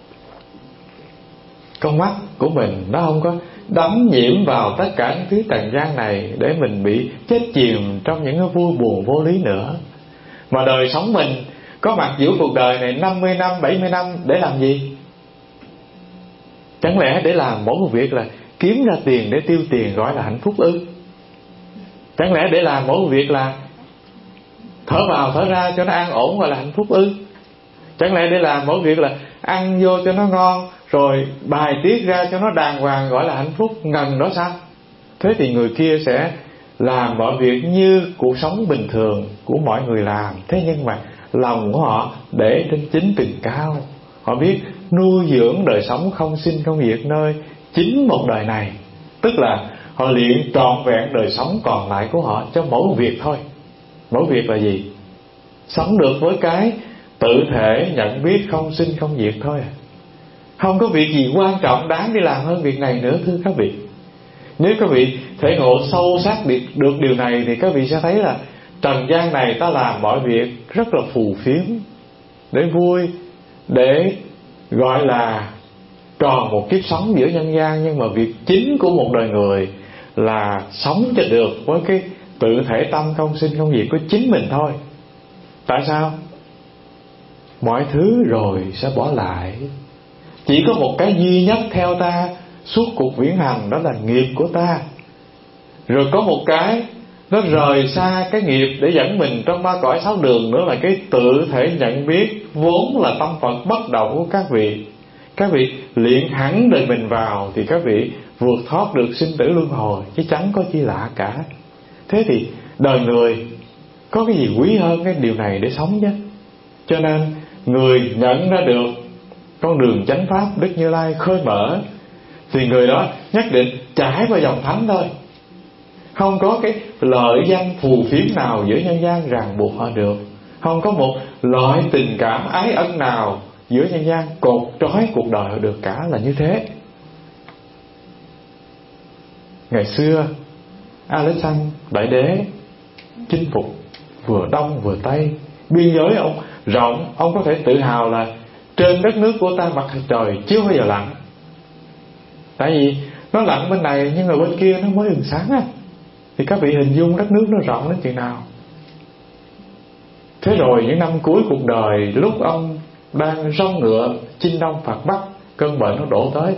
con mắt của mình nó không có đắm nhiễm vào tất cả những thứ trần gian này để mình bị chết chìm trong những cái vui buồn vô lý nữa. Mà đời sống mình có mặt giữa cuộc đời này năm mươi năm, bảy mươi năm để làm gì? Chẳng lẽ để làm mỗi một việc là kiếm ra tiền để tiêu tiền gọi là hạnh phúc ư? Chẳng lẽ để làm mỗi một việc là thở vào thở ra cho nó an ổn gọi là hạnh phúc ư? Chẳng lẽ để làm mỗi việc là ăn vô cho nó ngon, rồi bài tiết ra cho nó đàng hoàng gọi là hạnh phúc ngần đó sao? Thế thì người kia sẽ làm mọi việc như cuộc sống bình thường của mọi người làm. Thế nhưng mà lòng của họ để trên chính tình cao. Họ biết nuôi dưỡng đời sống không sinh không diệt nơi chính một đời này. Tức là họ luyện trọn vẹn đời sống còn lại của họ cho mỗi một việc thôi. Mỗi việc là gì? Sống được với cái tự thể nhận biết không sinh không diệt thôi. Không có việc gì quan trọng đáng đi làm hơn việc này nữa, thưa các vị. Nếu các vị thể ngộ sâu sắc được điều này thì các vị sẽ thấy là trần gian này ta làm mọi việc rất là phù phiếm, để vui, để gọi là tròn một kiếp sống giữa nhân gian, nhưng mà việc chính của một đời người là sống cho được với cái tự thể tâm không sinh không diệt của chính mình thôi. Tại sao? Mọi thứ rồi sẽ bỏ lại, chỉ có một cái duy nhất theo ta suốt cuộc viễn hành, đó là nghiệp của ta. Rồi có một cái nó rời xa cái nghiệp để dẫn mình trong ba cõi sáu đường nữa, là cái tự thể nhận biết vốn là tâm Phật bất động của các vị. Các vị luyện hẳn đời mình vào thì các vị vượt thoát được sinh tử luân hồi, chứ chẳng có chi lạ cả. Thế thì đời người có cái gì quý hơn cái điều này để sống chứ? Cho nên người nhận ra được con đường chánh pháp Đức Như Lai khơi mở thì người đó nhất định trải qua dòng thánh thôi. Không có cái lợi danh phù phiếm nào giữa nhân gian ràng buộc họ được. Không có một loại tình cảm ái ân nào giữa nhân gian cột trói cuộc đời họ được cả, là như thế. Ngày xưa Alexander Đại Đế chinh phục vừa Đông vừa Tây, biên giới ông rộng, ông có thể tự hào là trên đất nước của ta mặt trời chưa bao giờ lặn. Tại vì nó lặn bên này nhưng mà bên kia nó mới bừng sáng á. Thì các vị hình dung đất nước nó rộng đến chừng nào. Thế rồi những năm cuối cuộc đời, lúc ông đang rong ngựa chinh đông phạt Bắc, cơn bệnh nó đổ tới.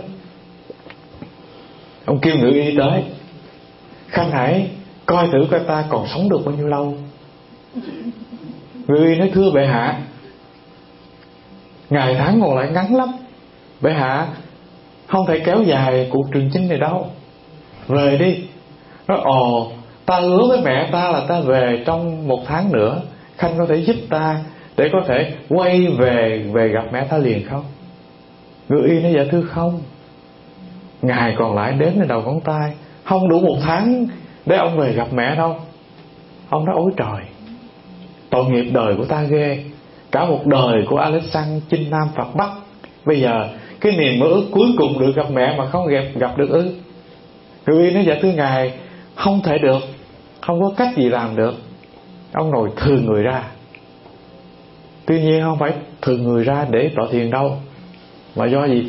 Ông kêu ngự y tới: Khanh hãy coi thử coi ta còn sống được bao nhiêu lâu. Ngự y nói: Thưa bệ hạ, ngày tháng còn lại ngắn lắm, bệ hạ không thể kéo dài cuộc trường chinh này đâu, về đi. Nói: Ồ, ta hứa với mẹ ta là ta về trong một tháng nữa, Khanh có thể giúp ta để có thể quay về về gặp mẹ ta liền không? Ngự y nói: Dạ thưa không, ngày còn lại đếm lên đầu ngón tay, không đủ một tháng để ông về gặp mẹ đâu. Ông nói: Ôi trời, tội nghiệp đời của ta ghê. Cả một đời của Alexander chinh Nam phạt Bắc, bây giờ cái niềm mơ ước cuối cùng được gặp mẹ mà không gặp, gặp được ư? Ngự y nói: Dạ thưa ngài, không thể được, không có cách gì làm được. Ông ngồi thừ người ra. Tuy nhiên không phải thừ người ra để tọa thiền đâu, mà do gì?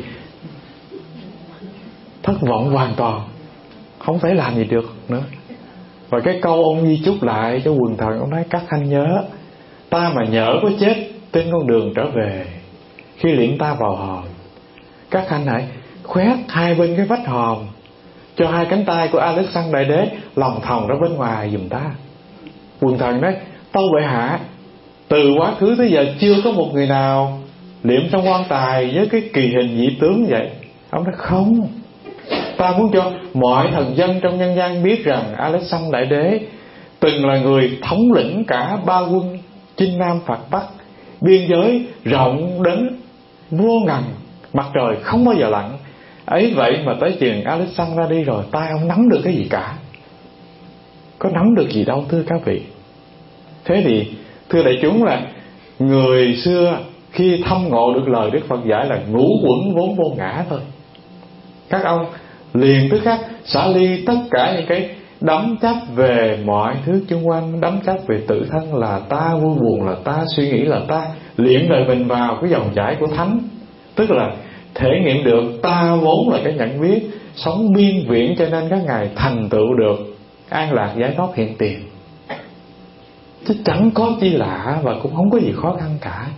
Thất vọng hoàn toàn, không thể làm gì được nữa. Và cái câu ông ghi chúc lại cho quần thần, ông nói: Các khanh nhớ, ta mà nhỡ có chết trên con đường trở về, khi liễn ta vào hòm, các khanh hãy khoét hai bên cái vách hòm, cho hai cánh tay của Alexander Đại Đế lòng thòng ra bên ngoài giùm ta. Quần thần nói: Tâu bệ hạ, từ quá khứ tới giờ chưa có một người nào liệm trong quan tài với cái kỳ hình dị tướng vậy. Ông nói: Không, ta muốn cho mọi thần dân trong nhân gian biết rằng Alexander Đại Đế từng là người thống lĩnh cả ba quân chinh Nam phạt Bắc, biên giới rộng đến vô ngần, mặt trời không bao giờ lặn. Ấy vậy mà tới chừng Alexander ra đi rồi, ta không nắm được cái gì cả. Có nắm được gì đâu thưa các vị. Thế thì thưa đại chúng, là người xưa khi thâm ngộ được lời Đức Phật dạy là ngũ quẩn vốn vô ngã thôi, các ông liền tức khắc xả ly tất cả những cái đắm chấp về mọi thứ xung quanh, đắm chấp về tự thân là ta, vui buồn là ta, suy nghĩ là ta, luyện đời mình vào cái dòng chảy của thánh. Tức là thể nghiệm được ta vốn là cái nhận biết, sống miên viễn, cho nên các ngài thành tựu được an lạc giải thoát hiện tiền. Chứ chẳng có chi lạ và cũng không có gì khó khăn cả.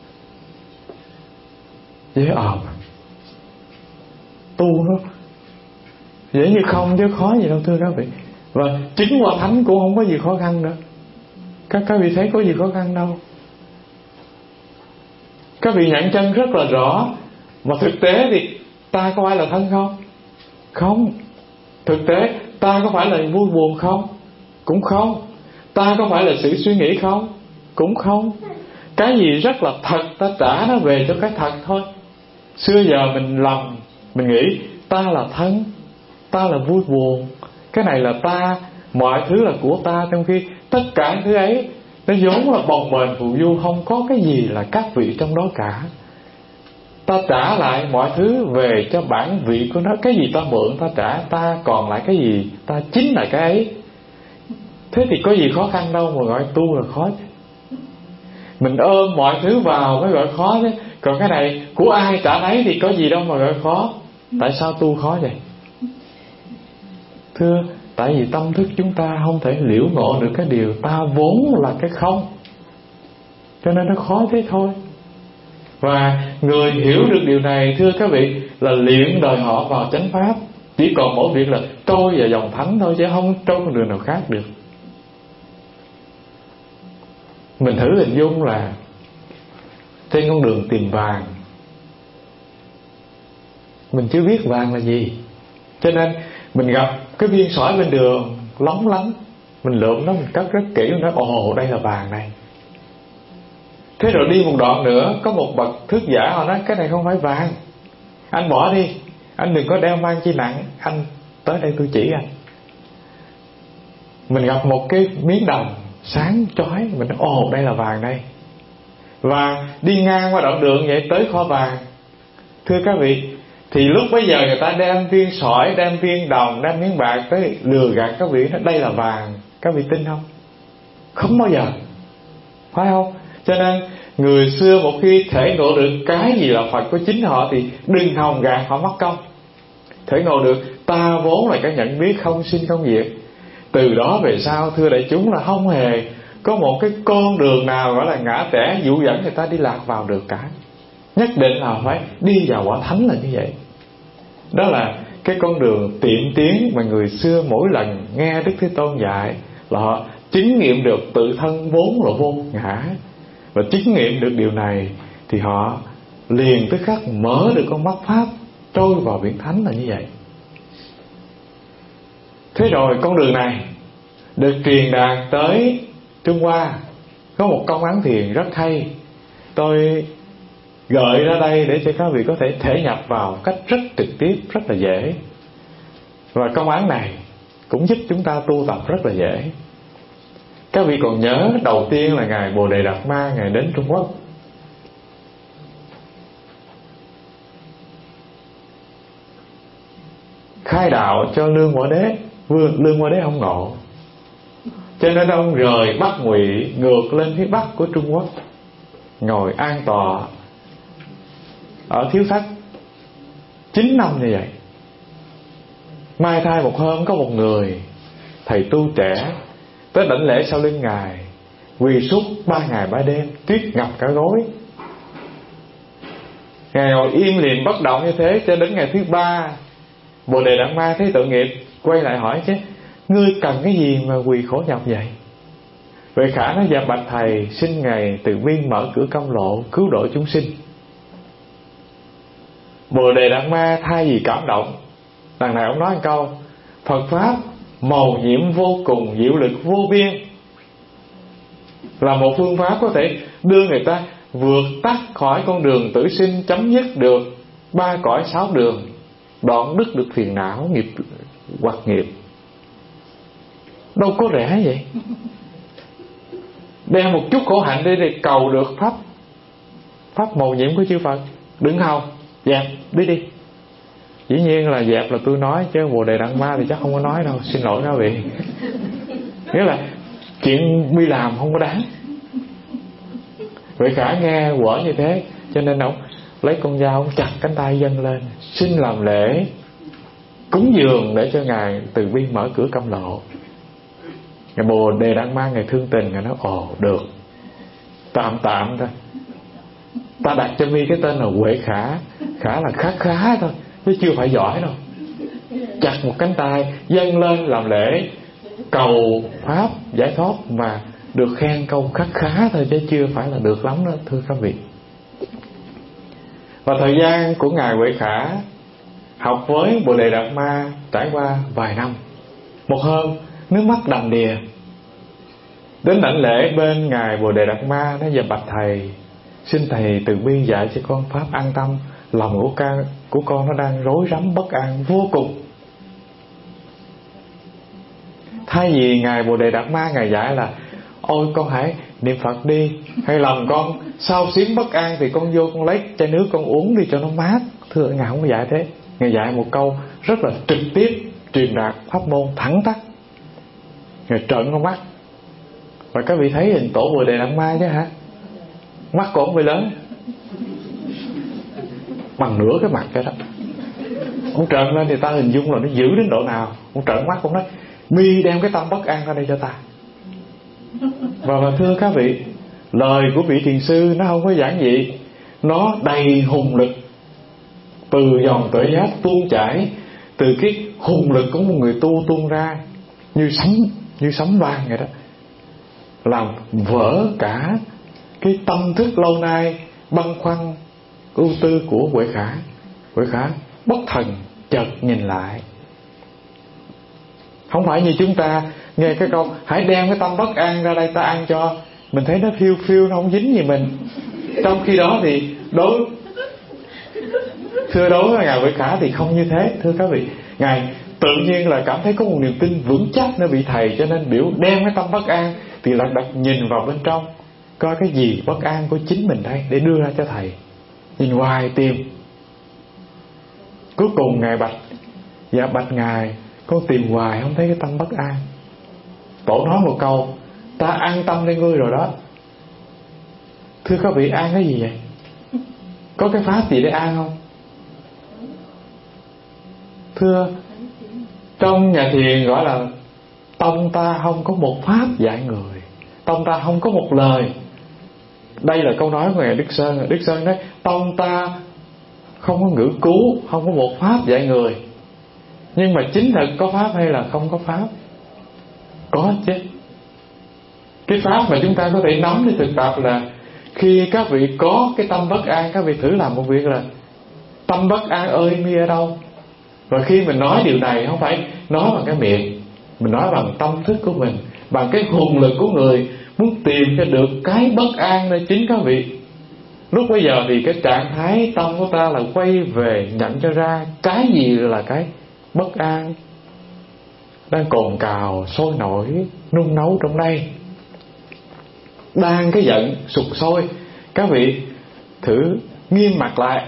Dễ ồm, tu nó dễ như không chứ khó gì đâu thưa các vị. Và chính qua thánh cũng không có gì khó khăn nữa. Các các vị thấy có gì khó khăn đâu. Các vị nhận chân rất là rõ. Mà thực tế thì ta có phải là thân không? Không. Thực tế ta có phải là vui buồn không? Cũng không. Ta có phải là sự suy nghĩ không? Cũng không. Cái gì rất là thật ta trả nó về cho cái thật thôi. Xưa giờ mình lầm, mình nghĩ ta là thân, ta là vui buồn, cái này là ta, mọi thứ là của ta, trong khi tất cả thứ ấy nó vốn là bồng bềnh phù du, không có cái gì là các vị trong đó cả. Ta trả lại mọi thứ về cho bản vị của nó. Cái gì ta mượn ta trả, ta còn lại cái gì ta chính là cái ấy. Thế thì có gì khó khăn đâu mà gọi tu là khó chứ. Mình ôm mọi thứ vào mới gọi khó chứ. Còn cái này của ai trả lấy thì có gì đâu mà gọi khó. Tại sao tu khó vậy? Thưa, tại vì tâm thức chúng ta không thể liễu ngộ được cái điều ta vốn là cái không, cho nên nó khó thế thôi. Và người hiểu được điều này, thưa các vị, là luyện đời họ vào chánh pháp. Chỉ còn mỗi việc là trôi vào dòng thánh thôi, chứ không trôi con đường nào khác được. Mình thử hình dung là trên con đường tìm vàng, mình chưa biết vàng là gì, cho nên mình gặp cái viên sỏi bên đường lóng lánh, mình lượm nó, mình cất rất kỹ, mình nói ồ đây là vàng này. Thế rồi đi một đoạn nữa, có một bậc thước giả họ nói cái này không phải vàng, anh bỏ đi, anh đừng có đeo mang chi nặng, anh tới đây tôi chỉ anh. Mình gặp một cái miếng đồng sáng chói, mình nói ồ đây là vàng đây. Và đi ngang qua đoạn đường vậy tới kho vàng, thưa các vị, thì lúc bấy giờ người ta đem viên sỏi, đem viên đồng, đem miếng bạc tới lừa gạt các vị, nói đây là vàng. Các vị tin không? Không bao giờ, phải không? Cho nên người xưa một khi thể ngộ được cái gì là Phật của chính họ thì đừng hòng gạt họ mất công. Thể ngộ được ta vốn là cái nhận biết không sinh không diệt. Từ đó về sau, thưa đại chúng, là không hề có một cái con đường nào gọi là ngã tẻ dụ dẫn người ta đi lạc vào được cả. Nhất định là phải đi vào quả thánh là như vậy. Đó là cái con đường tiệm tiến mà người xưa mỗi lần nghe Đức Thế Tôn dạy là họ chứng nghiệm được tự thân vốn là vô ngã. Và chứng nghiệm được điều này thì họ liền tức khắc mở được con mắt pháp trôi vào biển thánh là như vậy. Thế rồi con đường này được truyền đạt tới Trung Hoa. Có một công án thiền rất hay, tôi gợi ra đây để cho các vị có thể thể nhập vào cách rất trực tiếp, rất là dễ. Và công án này cũng giúp chúng ta tu tập rất là dễ. Các vị còn nhớ đầu tiên là Ngài Bồ Đề Đạt Ma, Ngài đến Trung Quốc, khai đạo cho Lương Võ Đế. Vương Lương Võ Đế không ngộ, cho nên ông rời Bắc Ngụy ngược lên phía bắc của Trung Quốc, ngồi an tọa ở Thiếu Thất chín năm như vậy. Mai thai một hôm có một người thầy tu trẻ tới đảnh lễ sau lưng Ngài, quỳ suốt ba ngày ba đêm, tuyết ngập cả gối. Ngài ngồi im lìm bất động như thế cho đến ngày thứ ba. Bồ Đề Đạt Ma thấy tội nghiệp, quay lại hỏi chứ ngươi cần cái gì mà quỳ khổ nhọc vậy? Vậy Khả nói dạ bạch thầy, xin Ngài từ bi mở cửa cam lộ cứu độ chúng sinh. Bồ Đề Đạt Ma thay vì cảm động, đằng này ông nói một câu: Phật pháp mầu nhiệm vô cùng, diệu lực vô biên, là một phương pháp có thể đưa người ta vượt tắt khỏi con đường tử sinh, chấm dứt được ba cõi sáu đường, đoạn đứt được phiền não nghiệp hoặc nghiệp. Đâu có rẻ vậy. Đem một chút khổ hạnh đi để cầu được pháp pháp mầu nhiệm của chư Phật, đừng hòng dẹp đi đi. Dĩ nhiên là dẹp là tôi nói, chứ Bồ Đề Đạt Ma thì chắc không có nói đâu, xin lỗi các vị. Nghĩa là chuyện bi làm không có đáng. Vậy Khả nghe quở như thế, cho nên ông lấy con dao ông chặt cánh tay dâng lên, xin làm lễ cúng dường để cho Ngài từ bi mở cửa cam lộ. Ngài Bồ Đề Đạt Ma Ngài thương tình, Ngài nói ồ được, tạm tạm thôi, ta đặt cho mi cái tên là Huệ Khả. Khả là khá khá thôi chứ chưa phải giỏi đâu. Chặt một cánh tay dâng lên làm lễ cầu pháp giải thoát, mà được khen câu khá khá thôi chứ chưa phải là được lắm đó, thưa các vị. Và thời gian của Ngài Huệ Khả học với Bồ Đề Đạt Ma trải qua vài năm. Một hôm nước mắt đầm đìa đến đảnh lễ bên Ngài Bồ Đề Đạt Ma, nói dạ bạch thầy, xin thầy từ bi dạy cho con pháp an tâm, lòng của con, của con nó đang rối rắm bất an vô cùng. Thay vì Ngài Bồ Đề Đạt Ma Ngài dạy là ôi con hãy niệm Phật đi, hay lòng con sao xuyến bất an thì con vô con lấy chai nước con uống đi cho nó mát. Thưa Ngài không có dạy thế. Ngài dạy một câu rất là trực tiếp, truyền đạt pháp môn thẳng tắc. Ngài trợn con mắt. Và các vị thấy hình tổ Bồ Đề Đạt Ma chứ hả? Mắt của ông bị lớn. bằng nửa cái mặt cái đó. Ông trợn lên thì ta hình dung là nó dữ đến độ nào. Ông trợn mắt ông nói: mi đem cái tâm bất an ra đây cho ta. Và, và thưa các vị, lời của vị thiền sư nó không có giản dị, nó đầy hùng lực, từ dòng tuệ giác tuôn chảy, từ cái hùng lực của một người tu tuôn ra như sấm, như sấm vang vậy đó, làm vỡ cả cái tâm thức lâu nay băn khoăn ưu tư của Huệ Khả. Huệ Khả bất thần chợt nhìn lại. Không phải như chúng ta nghe cái câu hãy đem cái tâm bất an ra đây ta ăn cho, mình thấy nó phiêu phiêu, nó không dính gì mình. Trong khi đó thì đối thưa đối với Ngài Huệ Khả thì không như thế. Thưa các vị, Ngài tự nhiên là cảm thấy có một niềm tin vững chắc nơi vị thầy, cho nên biểu đem cái tâm bất an thì lật đật nhìn vào bên trong coi cái gì bất an của chính mình đây để đưa ra cho thầy. Nhìn hoài tìm, cuối cùng Ngài bạch: dạ bạch Ngài, con tìm hoài không thấy cái tâm bất an. Tổ nói một câu: ta an tâm lên ngươi rồi đó. Thưa các vị, an cái gì vậy? Có cái pháp gì để an không? Thưa, trong nhà thiền gọi là tông ta không có một pháp dạy người, tông ta không có một lời. Đây là câu nói của Ngài Đức Sơn. Đức Sơn nói tông ta không có ngữ cứu, không có một pháp dạy người. Nhưng mà chính thực có pháp hay là không có pháp? Có chứ. Cái pháp mà chúng ta có thể nắm để thực tập là khi các vị có cái tâm bất an, các vị thử làm một việc là tâm bất an ơi mi ở đâu. Và khi mình nói điều này, không phải nói bằng cái miệng, mình nói bằng tâm thức của mình, bằng cái hùng lực của người muốn tìm cho được cái bất an nơi chính các vị. Lúc bây giờ thì cái trạng thái tâm của ta là quay về nhận cho ra cái gì là cái bất an đang cồn cào sôi nổi nung nấu trong đây. Đang cái giận sục sôi, các vị thử nghiêm mặt lại,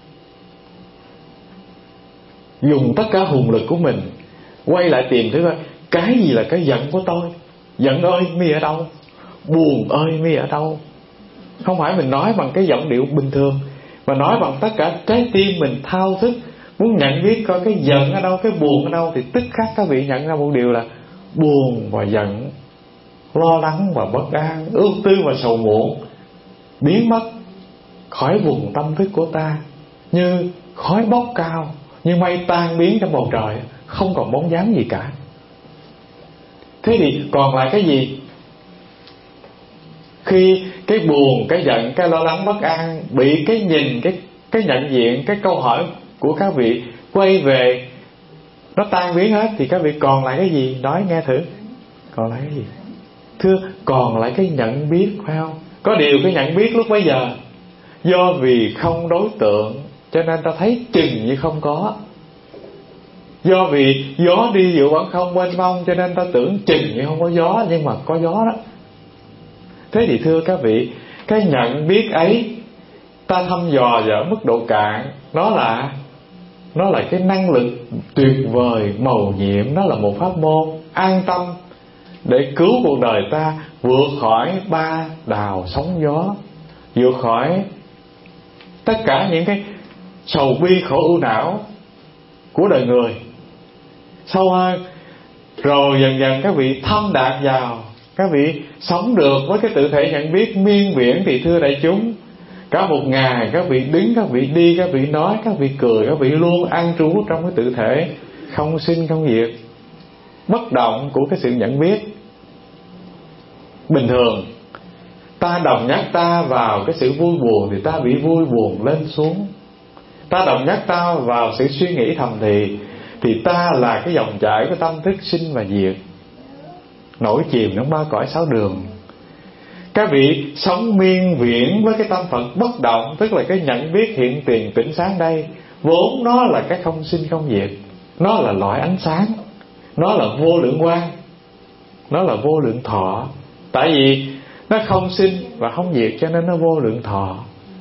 dùng tất cả hùng lực của mình quay lại tìm thử coi cái gì là cái giận của tôi. Giận ơi mi ở đâu, buồn ơi mi ở đâu. Không phải mình nói bằng cái giọng điệu bình thường, mà nói bằng tất cả trái tim mình thao thức, muốn nhận biết coi cái giận ở đâu, cái buồn ở đâu. Thì tức khắc các vị nhận ra một điều là buồn và giận, lo lắng và bất an, ưu tư và sầu muộn biến mất khỏi vùng tâm thức của ta như khói bốc cao, như mây tan biến trong bầu trời, không còn bóng dáng gì cả. Thế thì còn lại cái gì? Khi cái buồn, cái giận, cái lo lắng bất an bị cái nhìn, cái, cái nhận diện, cái câu hỏi của các vị quay về, nó tan biến hết, thì các vị còn lại cái gì? Nói nghe thử. Còn lại cái gì? Thưa, còn lại cái nhận biết, phải không? Có điều cái nhận biết lúc bấy giờ do vì không đối tượng cho nên ta thấy chừng như không có. Do vì gió đi giữa khoảng không mênh mông cho nên ta tưởng chừng như không có gió, nhưng mà có gió đó. Thế thì thưa các vị, cái nhận biết ấy ta thăm dò ở mức độ cạn, nó là nó là cái năng lực tuyệt vời mầu nhiệm, nó là một pháp môn an tâm để cứu cuộc đời ta vượt khỏi ba đào sóng gió, vượt khỏi tất cả những cái sầu bi khổ ưu não của đời người. Sâu hơn rồi dần dần các vị thâm đạt vào, các vị sống được với cái tự thể nhận biết miên viễn. Thì thưa đại chúng, cả một ngày các vị đứng, các vị đi, các vị nói, các vị cười, các vị luôn an trú trong cái tự thể không sinh không diệt, bất động của cái sự nhận biết. Bình thường ta đồng nhắc ta vào cái sự vui buồn thì ta bị vui buồn lên xuống. Ta đồng nhắc ta vào sự suy nghĩ thầm thì thì ta là cái dòng chảy của tâm thức sinh và diệt, nổi chìm trong ba cõi sáu đường. Các vị sống miên viễn với cái tâm Phật bất động, tức là cái nhận biết hiện tiền tỉnh sáng đây, vốn nó là cái không sinh không diệt, nó là loại ánh sáng, nó là vô lượng quang, nó là vô lượng thọ. Tại vì nó không sinh và không diệt cho nên nó vô lượng thọ.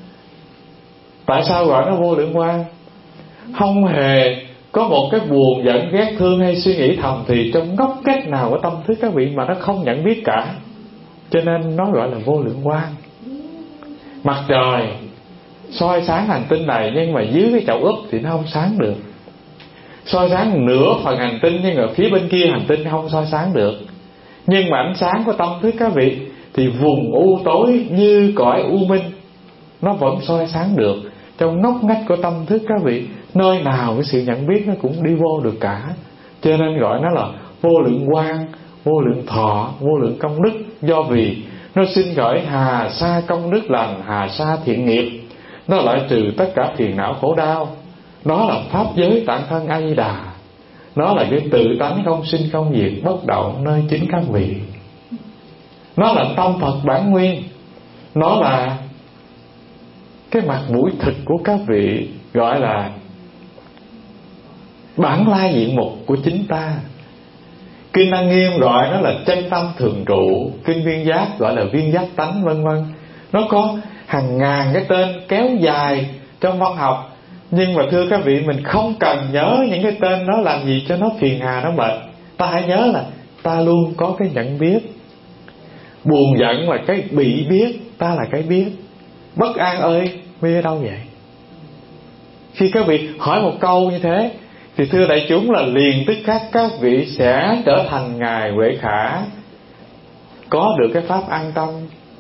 Tại sao gọi nó vô lượng quang? Không hề có một cái buồn giận ghét thương hay suy nghĩ thầm thì trong ngóc cách nào của tâm thức các vị mà nó không nhận biết cả, cho nên nó gọi là vô lượng quang. Mặt trời soi sáng hành tinh này, nhưng mà dưới cái chậu úp thì nó không sáng được. Soi sáng nửa phần hành tinh, nhưng ở phía bên kia hành tinh không soi sáng được. Nhưng mà ánh sáng của tâm thức các vị thì vùng u tối như cõi u minh, nó vẫn soi sáng được. Trong ngóc ngách của tâm thức các vị, nơi nào cái sự nhận biết nó cũng đi vô được cả. Cho nên gọi nó là vô lượng quang, vô lượng thọ, vô lượng công đức. Do vì nó sinh khởi hà sa công đức lành, hà sa thiện nghiệp, nó loại trừ tất cả phiền não khổ đau. Nó là pháp giới tạng thân A Di Đà. Nó là cái tự tánh không sinh không diệt, bất động nơi chính các vị. Nó là tâm Phật bản nguyên. Nó là cái mặt mũi thực của các vị, gọi là bản lai diện mục của chính ta. Kinh Lăng Nghiêm gọi nó là chân tâm thường trụ, kinh Viên Giác gọi là viên giác tánh, vân vân. Nó có hàng ngàn cái tên kéo dài trong văn học. Nhưng mà thưa các vị, mình không cần nhớ những cái tên đó làm gì cho nó phiền hà, nó mệt. Ta hãy nhớ là ta luôn có cái nhận biết. Buồn giận là cái bị biết, ta là cái biết. Bất an ơi, mi ở đâu vậy? Khi các vị hỏi một câu như thế thì thưa đại chúng là liền tức khắc các vị sẽ trở thành Ngài Huệ Khả, có được cái pháp an tâm.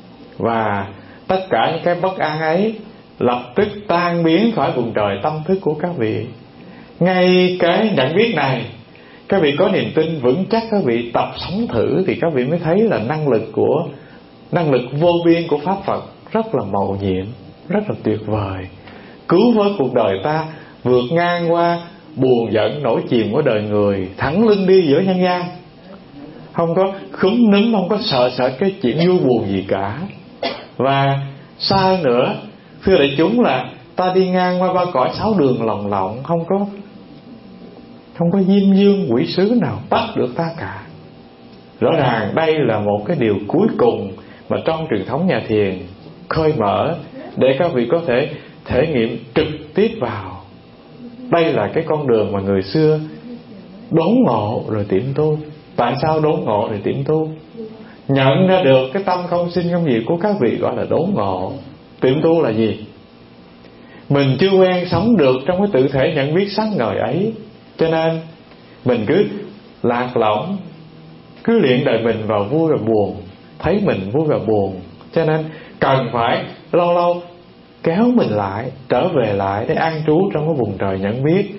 Và tất cả những cái bất an ấy lập tức tan biến khỏi vùng trời tâm thức của các vị. Ngay cái nhận biết này, các vị có niềm tin vững chắc, các vị tập sống thử thì các vị mới thấy là năng lực của năng lực vô biên của pháp Phật rất là mầu nhiệm, rất là tuyệt vời, cứu với cuộc đời ta vượt ngang qua buồn giận nổi chìm của đời người, thẳng lưng đi giữa nhân gian, không có khúm núm, không có sợ sợ cái chuyện vui buồn gì cả. Và xa hơn nữa, thưa đại chúng, là ta đi ngang qua ba cõi sáu đường lồng lộng, không có không có diêm dương quỷ sứ nào bắt được ta cả. Rõ ràng đây là một cái điều cuối cùng mà trong truyền thống nhà thiền khơi mở để các vị có thể thể nghiệm trực tiếp vào. Đây là cái con đường mà người xưa đốn ngộ rồi tiệm tu. Tại sao đốn ngộ rồi tiệm tu? Nhận ra được cái tâm không sinh không diệt của các vị gọi là đốn ngộ. Tiệm tu là gì? Mình chưa quen sống được trong cái tự thể nhận biết sáng ngời ấy, cho nên mình cứ lạc lõng, cứ luyện đời mình vào vui và buồn, thấy mình vui và buồn. Cho nên cần phải lâu lâu kéo mình lại, trở về lại để an trú trong cái vùng trời nhận biết.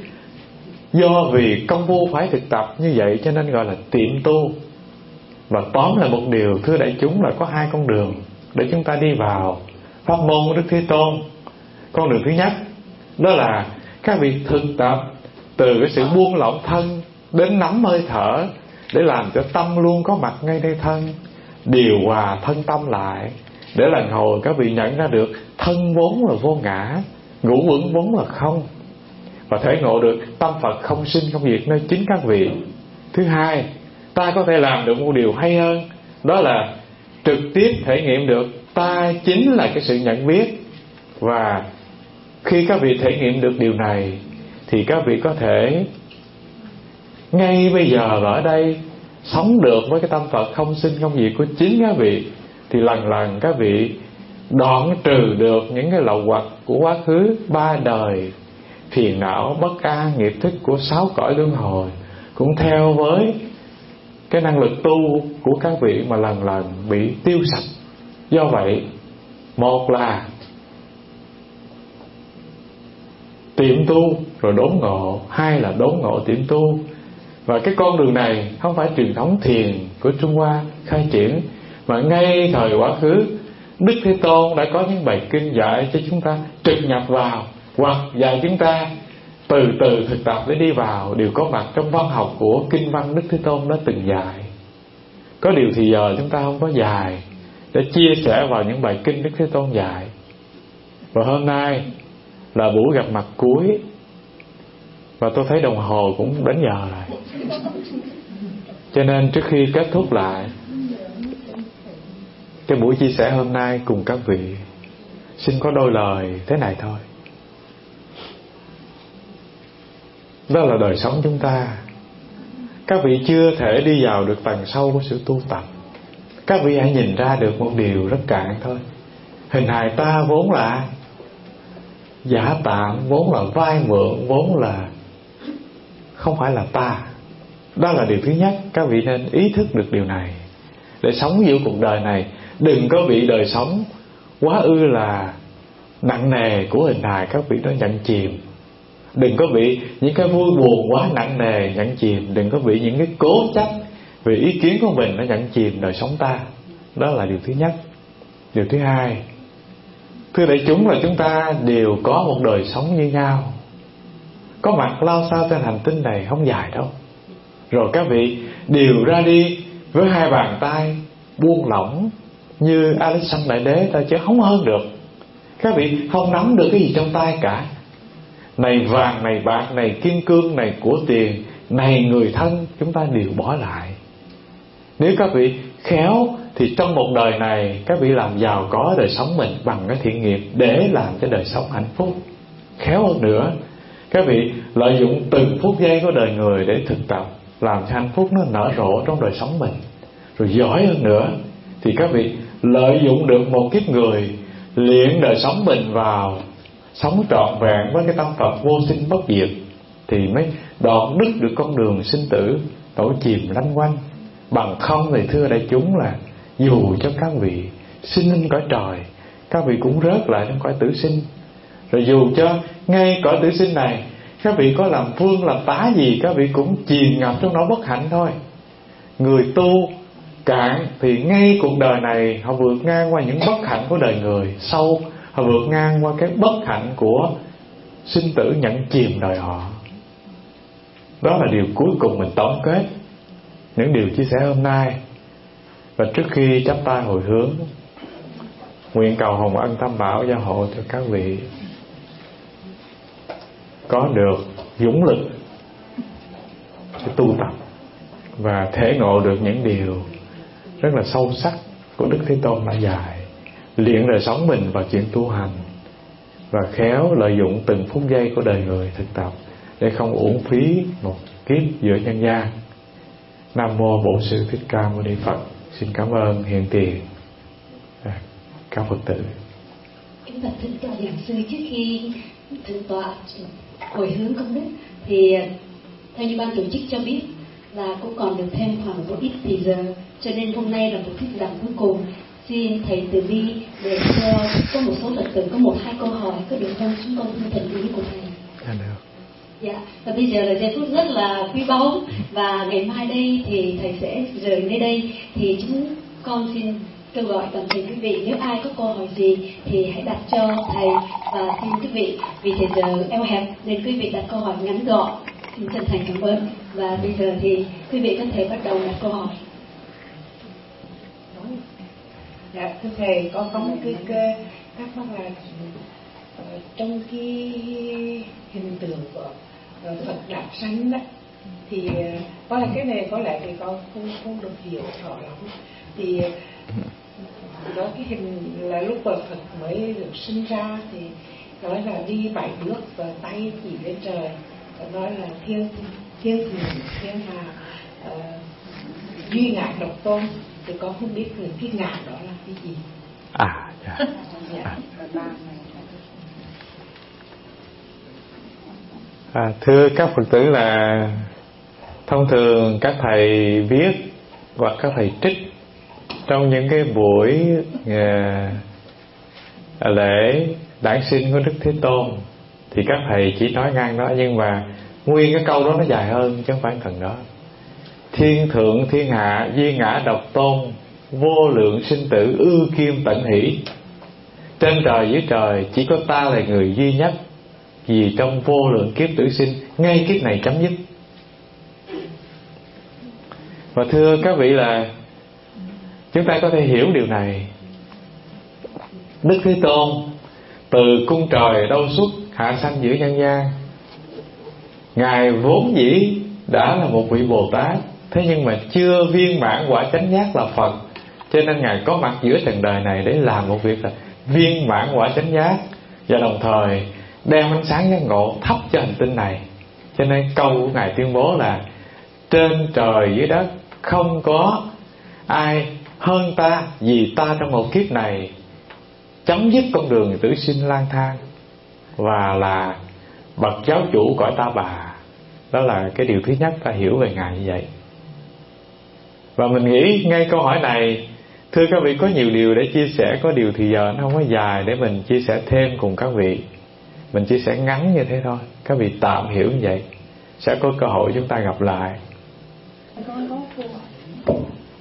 Do vì công phu phải thực tập như vậy cho nên gọi là tiệm tu. Và tóm lại một điều, thưa đại chúng, là có hai con đường để chúng ta đi vào pháp môn của Đức Thế Tôn. Con đường thứ nhất đó là các vị thực tập từ cái sự buông lỏng thân đến nắm hơi thở, để làm cho tâm luôn có mặt ngay nơi thân, điều hòa thân tâm lại, để lần hồi các vị nhận ra được thân vốn là vô ngã, ngũ uẩn vốn là không, và thể ngộ được tâm Phật không sinh không diệt nơi chính các vị. Thứ hai, ta có thể làm được một điều hay hơn, đó là trực tiếp thể nghiệm được ta chính là cái sự nhận biết. Và khi các vị thể nghiệm được điều này thì các vị có thể ngay bây giờ và ở đây sống được với cái tâm Phật không sinh không diệt của chính các vị. Thì lần lần các vị đoạn trừ được những cái lậu hoặc của quá khứ ba đời, phiền não bất an nghiệp thức của sáu cõi luân hồi, cũng theo với cái năng lực tu của các vị mà lần lần bị tiêu sạch. Do vậy, một là tiệm tu rồi đốn ngộ, hai là đốn ngộ tiệm tu. Và cái con đường này không phải truyền thống thiền của Trung Hoa khai triển, mà ngay thời quá khứ Đức Thế Tôn đã có những bài kinh dạy cho chúng ta trực nhập vào, hoặc dạy chúng ta từ từ thực tập để đi vào, đều có mặt trong văn học của kinh văn Đức Thế Tôn đã từng dạy. Có điều thì giờ chúng ta không có dạy để chia sẻ vào những bài kinh Đức Thế Tôn dạy. Và hôm nay là buổi gặp mặt cuối, và tôi thấy đồng hồ cũng đến giờ rồi, cho nên trước khi kết thúc lại cái buổi chia sẻ hôm nay cùng các vị, xin có đôi lời thế này thôi. Đó là đời sống chúng ta. Các vị chưa thể đi vào được tầng sâu của sự tu tập. Các vị hãy nhìn ra được một điều rất cạn thôi. Hình hài ta vốn là ai? giả tạm, vốn là vay mượn, vốn là không phải là ta. Đó là điều thứ nhất. Các vị nên ý thức được điều này để sống giữa cuộc đời này. Đừng có bị đời sống quá ư là nặng nề của hình hài các vị nó nhận chìm. Đừng có bị những cái vui buồn quá nặng nề nhận chìm. Đừng có bị những cái cố chấp về ý kiến của mình nó nhận chìm đời sống ta. Đó là điều thứ nhất. Điều thứ hai, thưa đại chúng, là chúng ta đều có một đời sống như nhau. Có mặt lao sao trên hành tinh này không dài đâu. Rồi các vị đều ra đi với hai bàn tay buông lỏng như Alexander Đại Đế ta, chứ không hơn được. Các vị không nắm được cái gì trong tay cả. Này vàng, này bạc, này kim cương, này của tiền, này người thân, chúng ta đều bỏ lại. Nếu các vị khéo thì trong một đời này các vị làm giàu có đời sống mình bằng cái thiện nghiệp để làm cho đời sống hạnh phúc. Khéo hơn nữa, các vị lợi dụng từng phút giây của đời người để thực tập làm cho hạnh phúc nó nở rộ trong đời sống mình. Rồi giỏi hơn nữa thì các vị lợi dụng được một kiếp người, luyện đời sống mình vào sống trọn vẹn với cái tâm Phật vô sinh bất diệt, thì mới đoạn đứt được con đường sinh tử đổ chìm lanh quanh. Bằng không thì thưa đại chúng, là dù cho các vị sinh lên cõi trời, các vị cũng rớt lại trong cõi tử sinh. Rồi dù cho ngay cõi tử sinh này các vị có làm phương làm tá gì, các vị cũng chìm ngập trong nỗi bất hạnh thôi. Người tu cạn thì ngay cuộc đời này họ vượt ngang qua những bất hạnh của đời người, sâu họ vượt ngang qua cái bất hạnh của sinh tử nhận chìm đời họ. Đó là điều cuối cùng mình tổng kết những điều chia sẻ hôm nay. Và trước khi chắp tay hồi hướng, nguyện cầu Hồng Ân Tam Bảo gia hộ cho các vị có được dũng lực để tu tập và thể ngộ được những điều rất là sâu sắc của Đức Thế Tôn đã dạy, luyện đời sống mình vào chuyện tu hành, và khéo lợi dụng từng phút giây của đời người thực tập để không uổng phí một kiếp giữa nhân gian. Nam mô Bổn Sư Thích Ca Mâu Ni Phật. Xin cảm ơn hiện tiền các Phật tử. Kính bạch thượng tọa giảng sư, trước khi thượng tọa hồi hướng công đức thì theo như ban tổ chức cho biết là cũng còn được thêm khoảng một ít thì giờ, cho nên hôm nay là một thuyết giảng cuối cùng. Xin thầy từ bi để cho có một số Phật tử có một hai câu hỏi, có được không? Chúng con xin thần ý của thầy. Dạ được. Dạ, và bây giờ là giây phút rất là quý báu, và ngày mai đây thì thầy sẽ rời nơi đây, thì chúng con xin kêu gọi toàn thể quý vị, nếu ai có câu hỏi gì thì hãy đặt cho thầy, và xin quý vị, vì thời giờ eo hẹp nên quý vị đặt câu hỏi ngắn gọn. Xin chân thành cảm ơn, và bây giờ thì quý vị có thể bắt đầu đặt câu hỏi. Dạ, thưa thầy, con có một cái, cái thắc mắc là uh, trong cái hình tượng của uh, Phật Đản Sanh đó, thì uh, có lẽ cái này có lẽ thì con không không được hiểu rõ lắm. Thì uh, đó cái hình là lúc mà Phật mới được sinh ra thì nói là đi bảy bước và tay chỉ lên trời, và nói là thiên thiên thượng thiên hà uh, duy ngã độc tôn. Thì con không biết là cái ngã đó là cái gì. À, dạ. Dạ. À, thưa các Phật tử, là thông thường các thầy viết hoặc các thầy trích trong những cái buổi uh, lễ đản sinh của Đức Thế Tôn thì các thầy chỉ nói ngang đó, nhưng mà nguyên cái câu đó nó dài hơn chứ không phải cần đó. Thiên thượng thiên hạ duy ngã độc tôn, vô lượng sinh tử ư kim tận hỷ. Trên trời dưới trời chỉ có ta là người duy nhất, vì trong vô lượng kiếp tử sinh ngay kiếp này chấm dứt. Và thưa các vị, là chúng ta có thể hiểu điều này. Đức Thế Tôn từ cung trời đâu xuất hạ sanh giữa nhân gian. Ngài vốn dĩ đã là một vị Bồ Tát, thế nhưng mà chưa viên mãn quả chánh giác là Phật, cho nên Ngài có mặt giữa trần đời này để làm một việc là viên mãn quả chánh giác, và đồng thời đem ánh sáng giác ngộ thắp cho hành tinh này. Cho nên câu của Ngài tuyên bố là trên trời dưới đất không có ai hơn ta, vì ta trong một kiếp này chấm dứt con đường tử sinh lang thang. và là bậc giáo chủ cõi Ta Bà. Đó là cái điều thứ nhất ta hiểu về Ngài như vậy. Và mình nghĩ ngay câu hỏi này, thưa các vị, có nhiều điều để chia sẻ, có điều thì giờ nó không có dài để mình chia sẻ thêm cùng các vị. Mình chia sẻ ngắn như thế thôi, các vị tạm hiểu như vậy. Sẽ có cơ hội chúng ta gặp lại. Con có câu hỏi.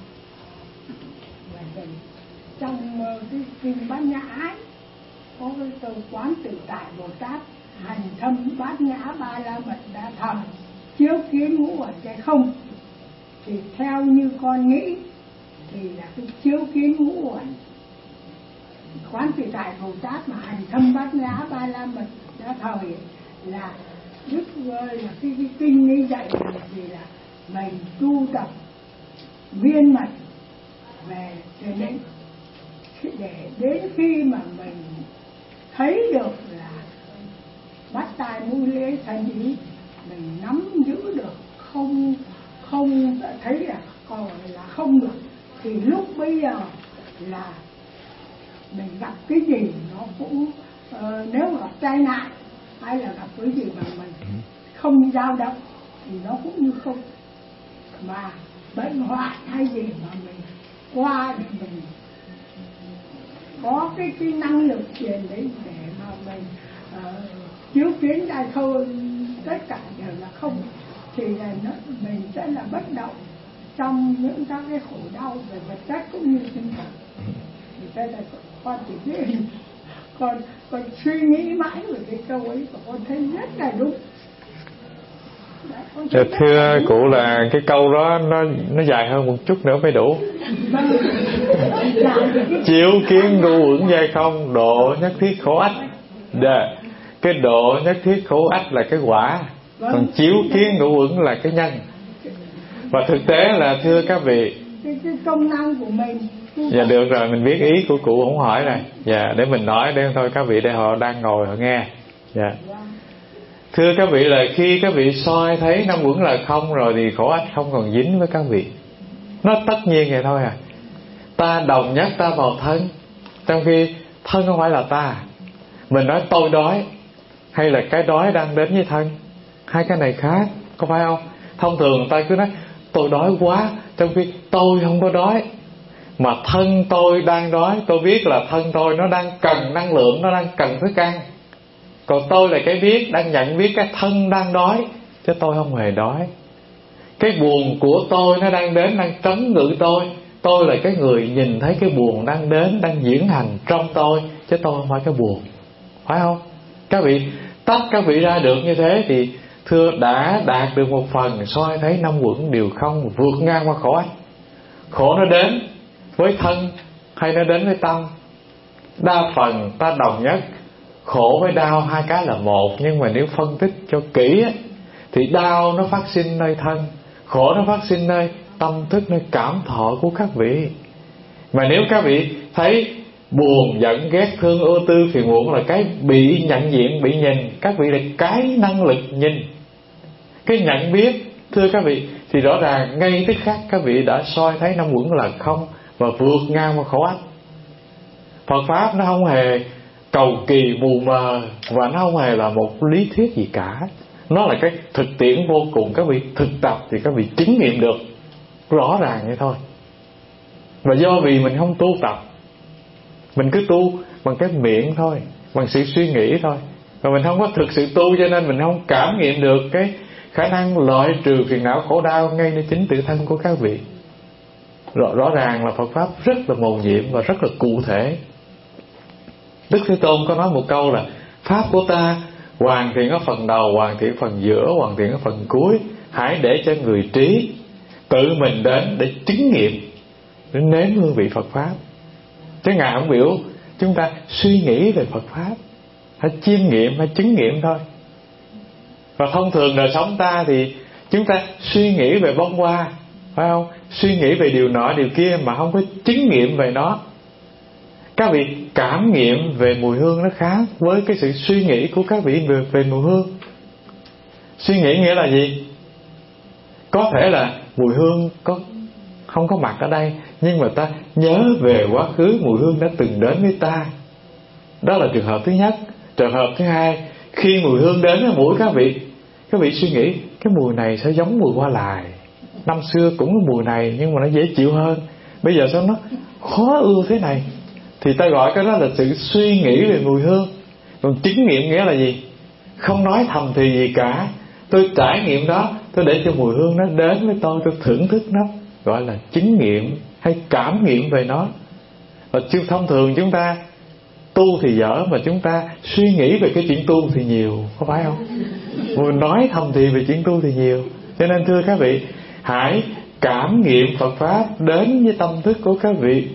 Trong cái kinh Bát Nhã ấy, có cái câu Quán Tự Tại Bồ Tát hành thâm Bát Nhã Ba La Mật Đa Thầm, chiếu kiến ngũ uẩn cái không. Thì theo như con nghĩ thì là cái chiếu kiến ngũ uẩn. Quán Tự Tại Bồ Tát mà hành thâm Bát Nhã Ba La Mật Đa Thời là Đức là cái, cái kinh như vậy là gì, là mình tu tập viên mật về cho đến để đến khi mà mình thấy được là mắt tai mũi lưỡi thân ý mình nắm giữ được, không không thấy là còn là không được, thì lúc bây giờ là mình gặp cái gì nó cũng uh, nếu gặp tai nạn hay là gặp cái gì mà mình không dao động thì nó cũng như không. Mà bệnh hoạn hay gì mà mình qua để mình có cái cái năng lực truyền đấy để mà mình uh, chiếu kiến ra thôi, tất cả đều là không, thì là nó, mình sẽ là bất động trong những các cái khổ đau về vật chất cũng như tinh thần. Thì đây là con chỉ biết con con suy nghĩ mãi về cái câu ấy và con thấy rất là đúng. Dạ, thưa cụ là cái câu đó nó nó dài hơn một chút nữa mới đủ. Chiếu kiến ngũ uẩn giai không, độ nhất thiết khổ ách. Dạ. Cái độ nhất thiết khổ ách là cái quả, còn chiếu kiến ngũ uẩn là cái nhân. Và thực tế là thưa các vị, cái, cái công năng của mình. Dạ được rồi, mình biết ý của cụ không hỏi rồi. Dạ, để mình nói để thôi các vị đây họ đang ngồi họ nghe. Dạ. Thưa các vị là khi các vị soi thấy năm uẩn là không rồi thì khổ ách không còn dính với các vị. Nó tất nhiên vậy thôi à. Ta đồng nhất ta vào thân, trong khi thân không phải là ta. Mình nói tôi đói hay là cái đói đang đến với thân, hai cái này khác, có phải không? Thông thường ta cứ nói tôi đói quá, trong khi tôi không có đói. Mà thân tôi đang đói, tôi biết là thân tôi nó đang cần năng lượng, nó đang cần thức ăn. Còn tôi là cái biết, đang nhận biết cái thân đang đói, chứ tôi không hề đói. Cái buồn của tôi nó đang đến, đang trấn ngự tôi. Tôi là cái người nhìn thấy cái buồn đang đến, đang diễn hành trong tôi, chứ tôi không phải cái buồn. Phải không? Các vị tách các vị ra được như thế thì thưa đã đạt được một phần soi thấy năm uẩn đều không, vượt ngang qua khổ ách. Khổ nó đến với thân hay nó đến với tâm, đa phần ta đồng nhất khổ với đau hai cái là một. Nhưng mà nếu phân tích cho kỹ á, thì đau nó phát sinh nơi thân, khổ nó phát sinh nơi tâm thức, nơi cảm thọ của các vị. Mà nếu các vị thấy buồn, giận, ghét, thương, ưa tư, phiền muộn là cái bị nhận diện, bị nhìn, các vị là cái năng lực nhìn, cái nhận biết, thưa các vị, thì rõ ràng ngay tức khắc các vị đã soi thấy năm uẩn là không và vượt ngang qua khổ ách. Phật pháp nó không hề cầu kỳ mù mờ và nó không hề là một lý thuyết gì cả. Nó là cái thực tiễn vô cùng, các vị thực tập thì các vị chứng nghiệm được rõ ràng vậy thôi. Và do vì mình không tu tập, mình cứ tu bằng cái miệng thôi, bằng sự suy nghĩ thôi, và mình không có thực sự tu, cho nên mình không cảm nghiệm được cái khả năng loại trừ phiền não khổ đau ngay nơi chính tự thân của các vị. Rõ, rõ ràng là Phật pháp rất là mầu nhiệm và rất là cụ thể. Đức Thế Tôn có nói một câu là pháp của ta hoàn thiện ở phần đầu, hoàn thiện phần giữa, hoàn thiện ở phần cuối. Hãy để cho người trí tự mình đến để chứng nghiệm, để nếm hương vị Phật pháp. Chứ Ngài không biểu chúng ta suy nghĩ về Phật pháp, hãy chiêm nghiệm, hãy chứng nghiệm thôi. Và thông thường đời sống ta thì chúng ta suy nghĩ về bông hoa, phải không? Suy nghĩ về điều nọ điều kia mà không có chứng nghiệm về nó. Các vị cảm nghiệm về mùi hương nó khác với cái sự suy nghĩ của các vị về, về mùi hương. Suy nghĩ nghĩa là gì? Có thể là mùi hương có không có mặt ở đây, nhưng mà ta nhớ về quá khứ mùi hương đã từng đến với ta. Đó là trường hợp thứ nhất. Trường hợp thứ hai, khi mùi hương đến ở mũi các vị, các vị suy nghĩ cái mùi này sẽ giống mùi hoa lài, năm xưa cũng có mùi này nhưng mà nó dễ chịu hơn, bây giờ sao nó khó ưa thế này? Thì ta gọi cái đó là sự suy nghĩ về mùi hương. Còn chứng nghiệm nghĩa là gì? Không nói thầm thì gì cả, tôi trải nghiệm đó, tôi để cho mùi hương nó đến với tôi, tôi thưởng thức nó, gọi là chứng nghiệm hay cảm nghiệm về nó. Và chứ thông thường chúng ta tu thì dở, mà chúng ta suy nghĩ về cái chuyện tu thì nhiều, có phải không? Mình nói thầm thì về chuyện tu thì nhiều. Cho nên thưa các vị, hãy cảm nghiệm Phật Pháp đến với tâm thức của các vị.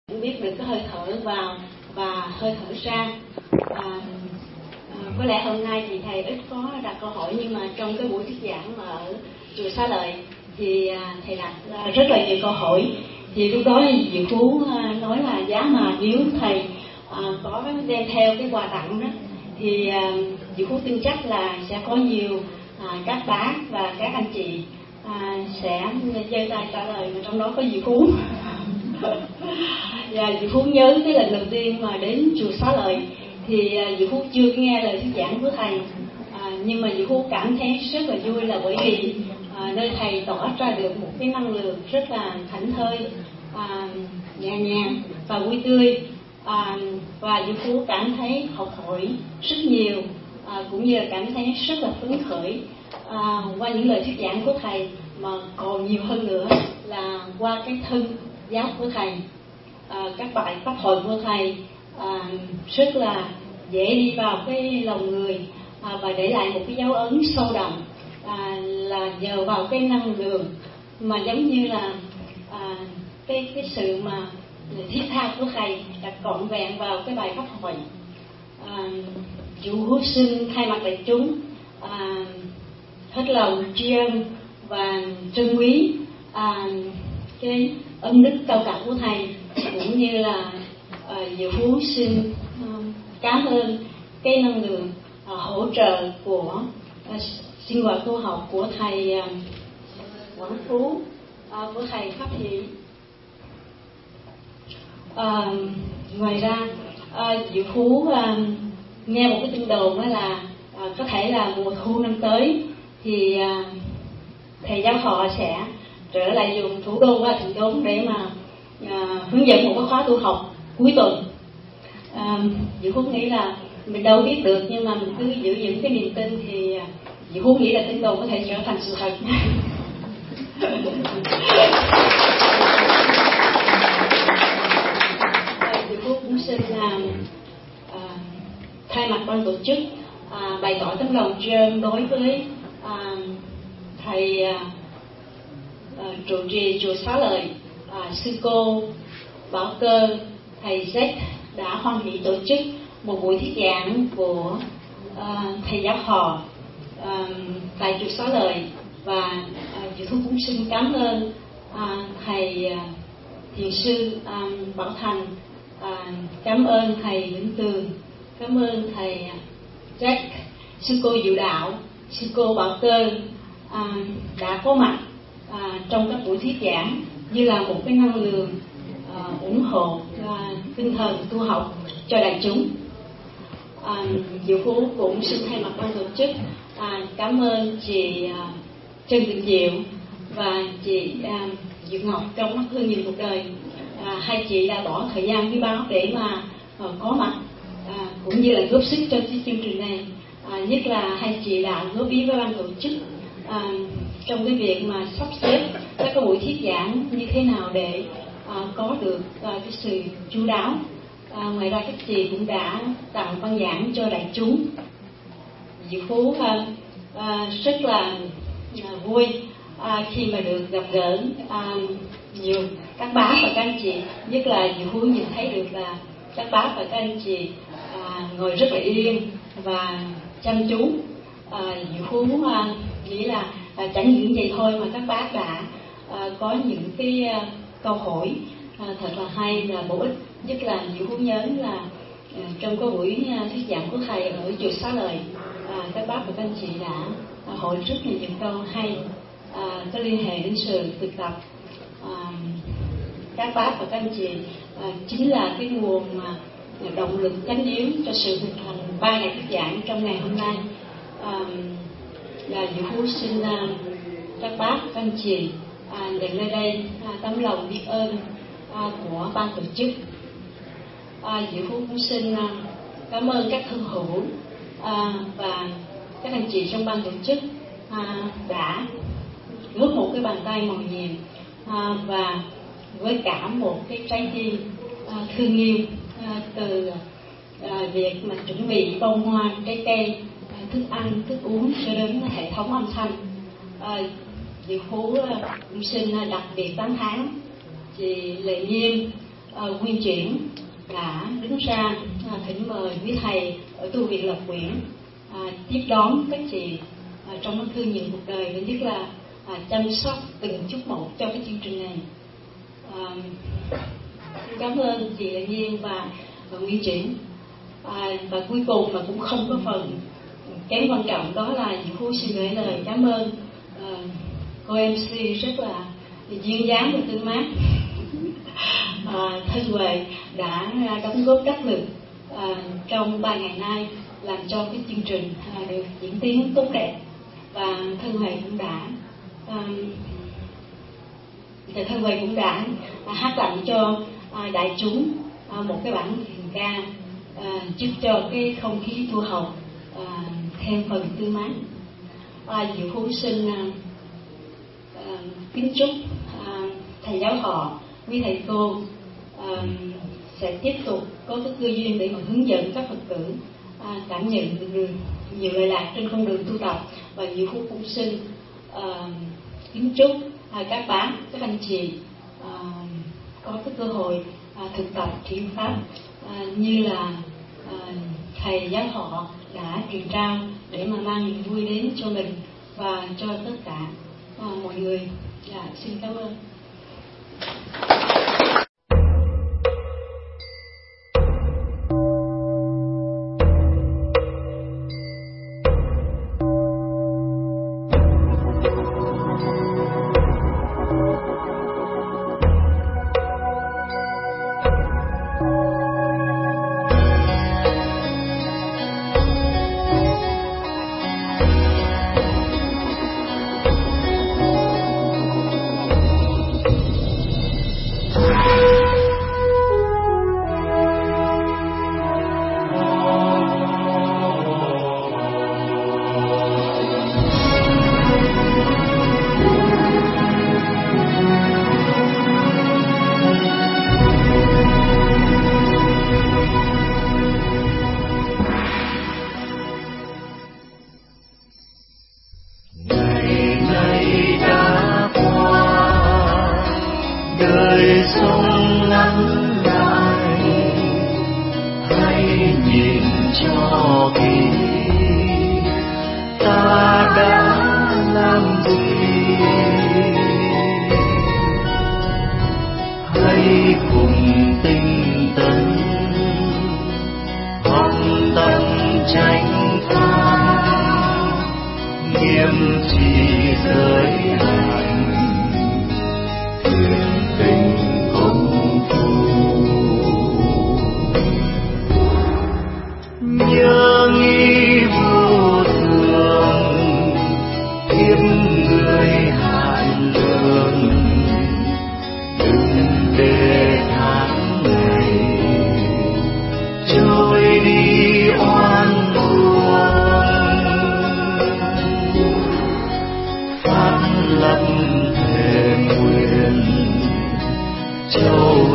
biết được cái hơi thở vào và hơi thở ra. À, à, có lẽ hôm nay thì thầy ít có đặt câu hỏi, nhưng mà trong cái buổi thuyết giảng mà ở chùa Xá Lợi thì à, thầy đặt à, rất là nhiều câu hỏi. Thì lúc đó Diệu Phú à, nói là giá mà nếu thầy à, có đem theo cái quà tặng đó thì à, Diệu Phú tin chắc là sẽ có nhiều à, các bác và các anh chị à, sẽ giơ tay trả lời, mà trong đó có Diệu Phú. Và Diệu Phú nhớ cái lần đầu tiên mà đến chùa Xá Lợi thì Diệu Phú chưa nghe lời thuyết giảng của thầy, à, nhưng mà Diệu Phú cảm thấy rất là vui, là bởi vì à, nơi thầy tỏ ra được một cái năng lượng rất là thảnh thơi, à, nhẹ nhàng và vui tươi, à, và Diệu Phú cảm thấy học hỏi rất nhiều, à, cũng như là cảm thấy rất là phấn khởi à, qua những lời thuyết giảng của thầy, mà còn nhiều hơn nữa là qua cái thân giáo của thầy. À, các bài pháp hội của thầy à, rất là dễ đi vào cái lòng người à, và để lại một cái dấu ấn sâu đậm, à, là nhờ vào cái năng lượng mà giống như là à, cái cái sự mà thiết tha của thầy đã trọn vẹn vào cái bài pháp hội. À, Diệu xin thay mặt đại chúng à, hết lòng tri ân và trân quý à, cái ân đức cao cả của thầy, cũng như là uh, Diệu Phú xin uh, cảm ơn cái năng lượng uh, hỗ trợ của uh, sinh hoạt tu học của thầy uh, Quảng Phú, uh, của thầy Pháp Thị. Uh, ngoài ra uh, Diệu Phú uh, nghe một cái tin đồn đó là uh, có thể là mùa thu năm tới thì uh, thầy giáo họ sẽ trở lại dùng thủ đô qua thành đốn để mà à, hướng dẫn một cái khóa tu học cuối tuần. à, Diệu Phú nghĩ là mình đâu biết được, nhưng mà mình cứ giữ vững cái niềm tin thì Diệu Phú nghĩ là tin đồn có thể trở thành sự thật. à, Diệu Phú cũng xin là à, thay mặt ban tổ chức à, bày tỏ tấm lòng tri ân đối với à, thầy à, À, trụ trì chùa Xá Lợi, à, sư cô Bảo Cơ, thầy Zech đã hoan hỷ tổ chức một buổi thuyết giảng của à, thầy giáo họ à, tại chùa Xá Lợi, và à, Diệu Phú cũng xin cảm ơn à, thầy à, thiền sư à, Bảo Thành, à, cảm ơn thầy Vĩnh Tường, cảm ơn thầy Zech, sư cô Diệu Đạo, sư cô Bảo Cơ à, đã có mặt À, trong các buổi thuyết giảng như là một cái năng lượng à, ủng hộ à, tinh thần tu học cho đại chúng. à, Diệu Phú cũng xin thay mặt ban tổ chức à, cảm ơn chị à, Trần Thị Diệu và chị à, Diệu Ngọc trong mắt Hương Nhìn Cuộc Đời. à, hai chị đã bỏ thời gian quý báu để mà à, có mặt à, cũng như là góp sức cho cái chương trình này. à, nhất là hai chị đã góp ý với ban tổ chức à, trong cái việc mà sắp xếp các cái buổi thuyết giảng như thế nào để à, có được à, cái sự chu đáo. À, ngoài ra các chị cũng đã tặng văn giảng cho đại chúng. Diệu Phú à, à, rất là à, vui à, khi mà được gặp gỡ à, nhiều các bác và các anh chị, nhất là Diệu Phú nhìn thấy được là các bác và các anh chị à, ngồi rất là yên và chăm chú. à, Diệu Phú à, nghĩ là À, chẳng những vậy thôi mà các bác đã à, có những cái à, câu hỏi à, thật là hay và bổ ích. Nhất là Diệu Phú nhớ là à, trong cái buổi à, thuyết giảng của thầy ở chùa Xá Lợi, à, các bác và các anh chị đã à, hỏi rất là nhiều câu hay à, có liên hệ đến sự thực tập. à, các bác và các anh chị à, chính là cái nguồn mà động lực chánh yếu cho sự thực hành ba ngày thuyết giảng trong ngày hôm nay. à, Và Diệu Phú xin uh, các bác, các anh chị uh, nhận nơi đây uh, tấm lòng biết ơn uh, của ban tổ chức. uh, Diệu Phú cũng xin uh, cảm ơn các thân hữu uh, và các anh chị trong ban tổ chức uh, đã góp một cái bàn tay màu nhiệm uh, và với cả một cái trái tim uh, thương yêu uh, từ uh, việc mà chuẩn bị bông hoa, trái cây, thức ăn, thức uống cho đến hệ thống âm thanh. à, Diệu Phú cũng xin đặc biệt tán thán chị Lệ Nghiêm, uh, Nguyên Chuyển đã đứng ra uh, thỉnh mời quý thầy ở tu viện Lập Quyển uh, tiếp đón các chị uh, trong bức thư Nhìn Cuộc Đời, để biết là uh, chăm sóc từng chút một cho cái chương trình này. Uh, cảm ơn chị Lệ Nhiên và, và Nguyên Chuyển. À, và cuối cùng mà cũng không có phần kém quan trọng, đó là Diệu Phú xin gửi lời cảm ơn à, cô em xê rất là duyên dáng và tươi mát. à, Thân Huệ đã đóng góp đắc lực à, trong ba ngày nay làm cho cái chương trình à, được diễn tiến tốt đẹp, và Thân Huệ cũng đã à, thì Thân Huệ cũng đã à, hát tặng cho à, đại chúng à, một cái bản thiền ca à, giúp cho cái không khí tu học à, thêm phần tươi mát. à, Diệu Phú xin à, à, kính chúc à, thầy giáo họ, quý thầy cô à, sẽ tiếp tục có cái cơ duyên để mà hướng dẫn các Phật tử à, cảm nhận được nhiều lợi lạc trên con đường tu tập. Và Diệu Phú cũng xin à, kính chúc à, các bác, các anh chị à, có cái cơ hội à, thực tập thiện pháp à, như là à, thầy giáo họ đã truyền trao, để mà mang niềm vui đến cho mình và cho tất cả à, mọi người. Dạ, xin cảm ơn. Châu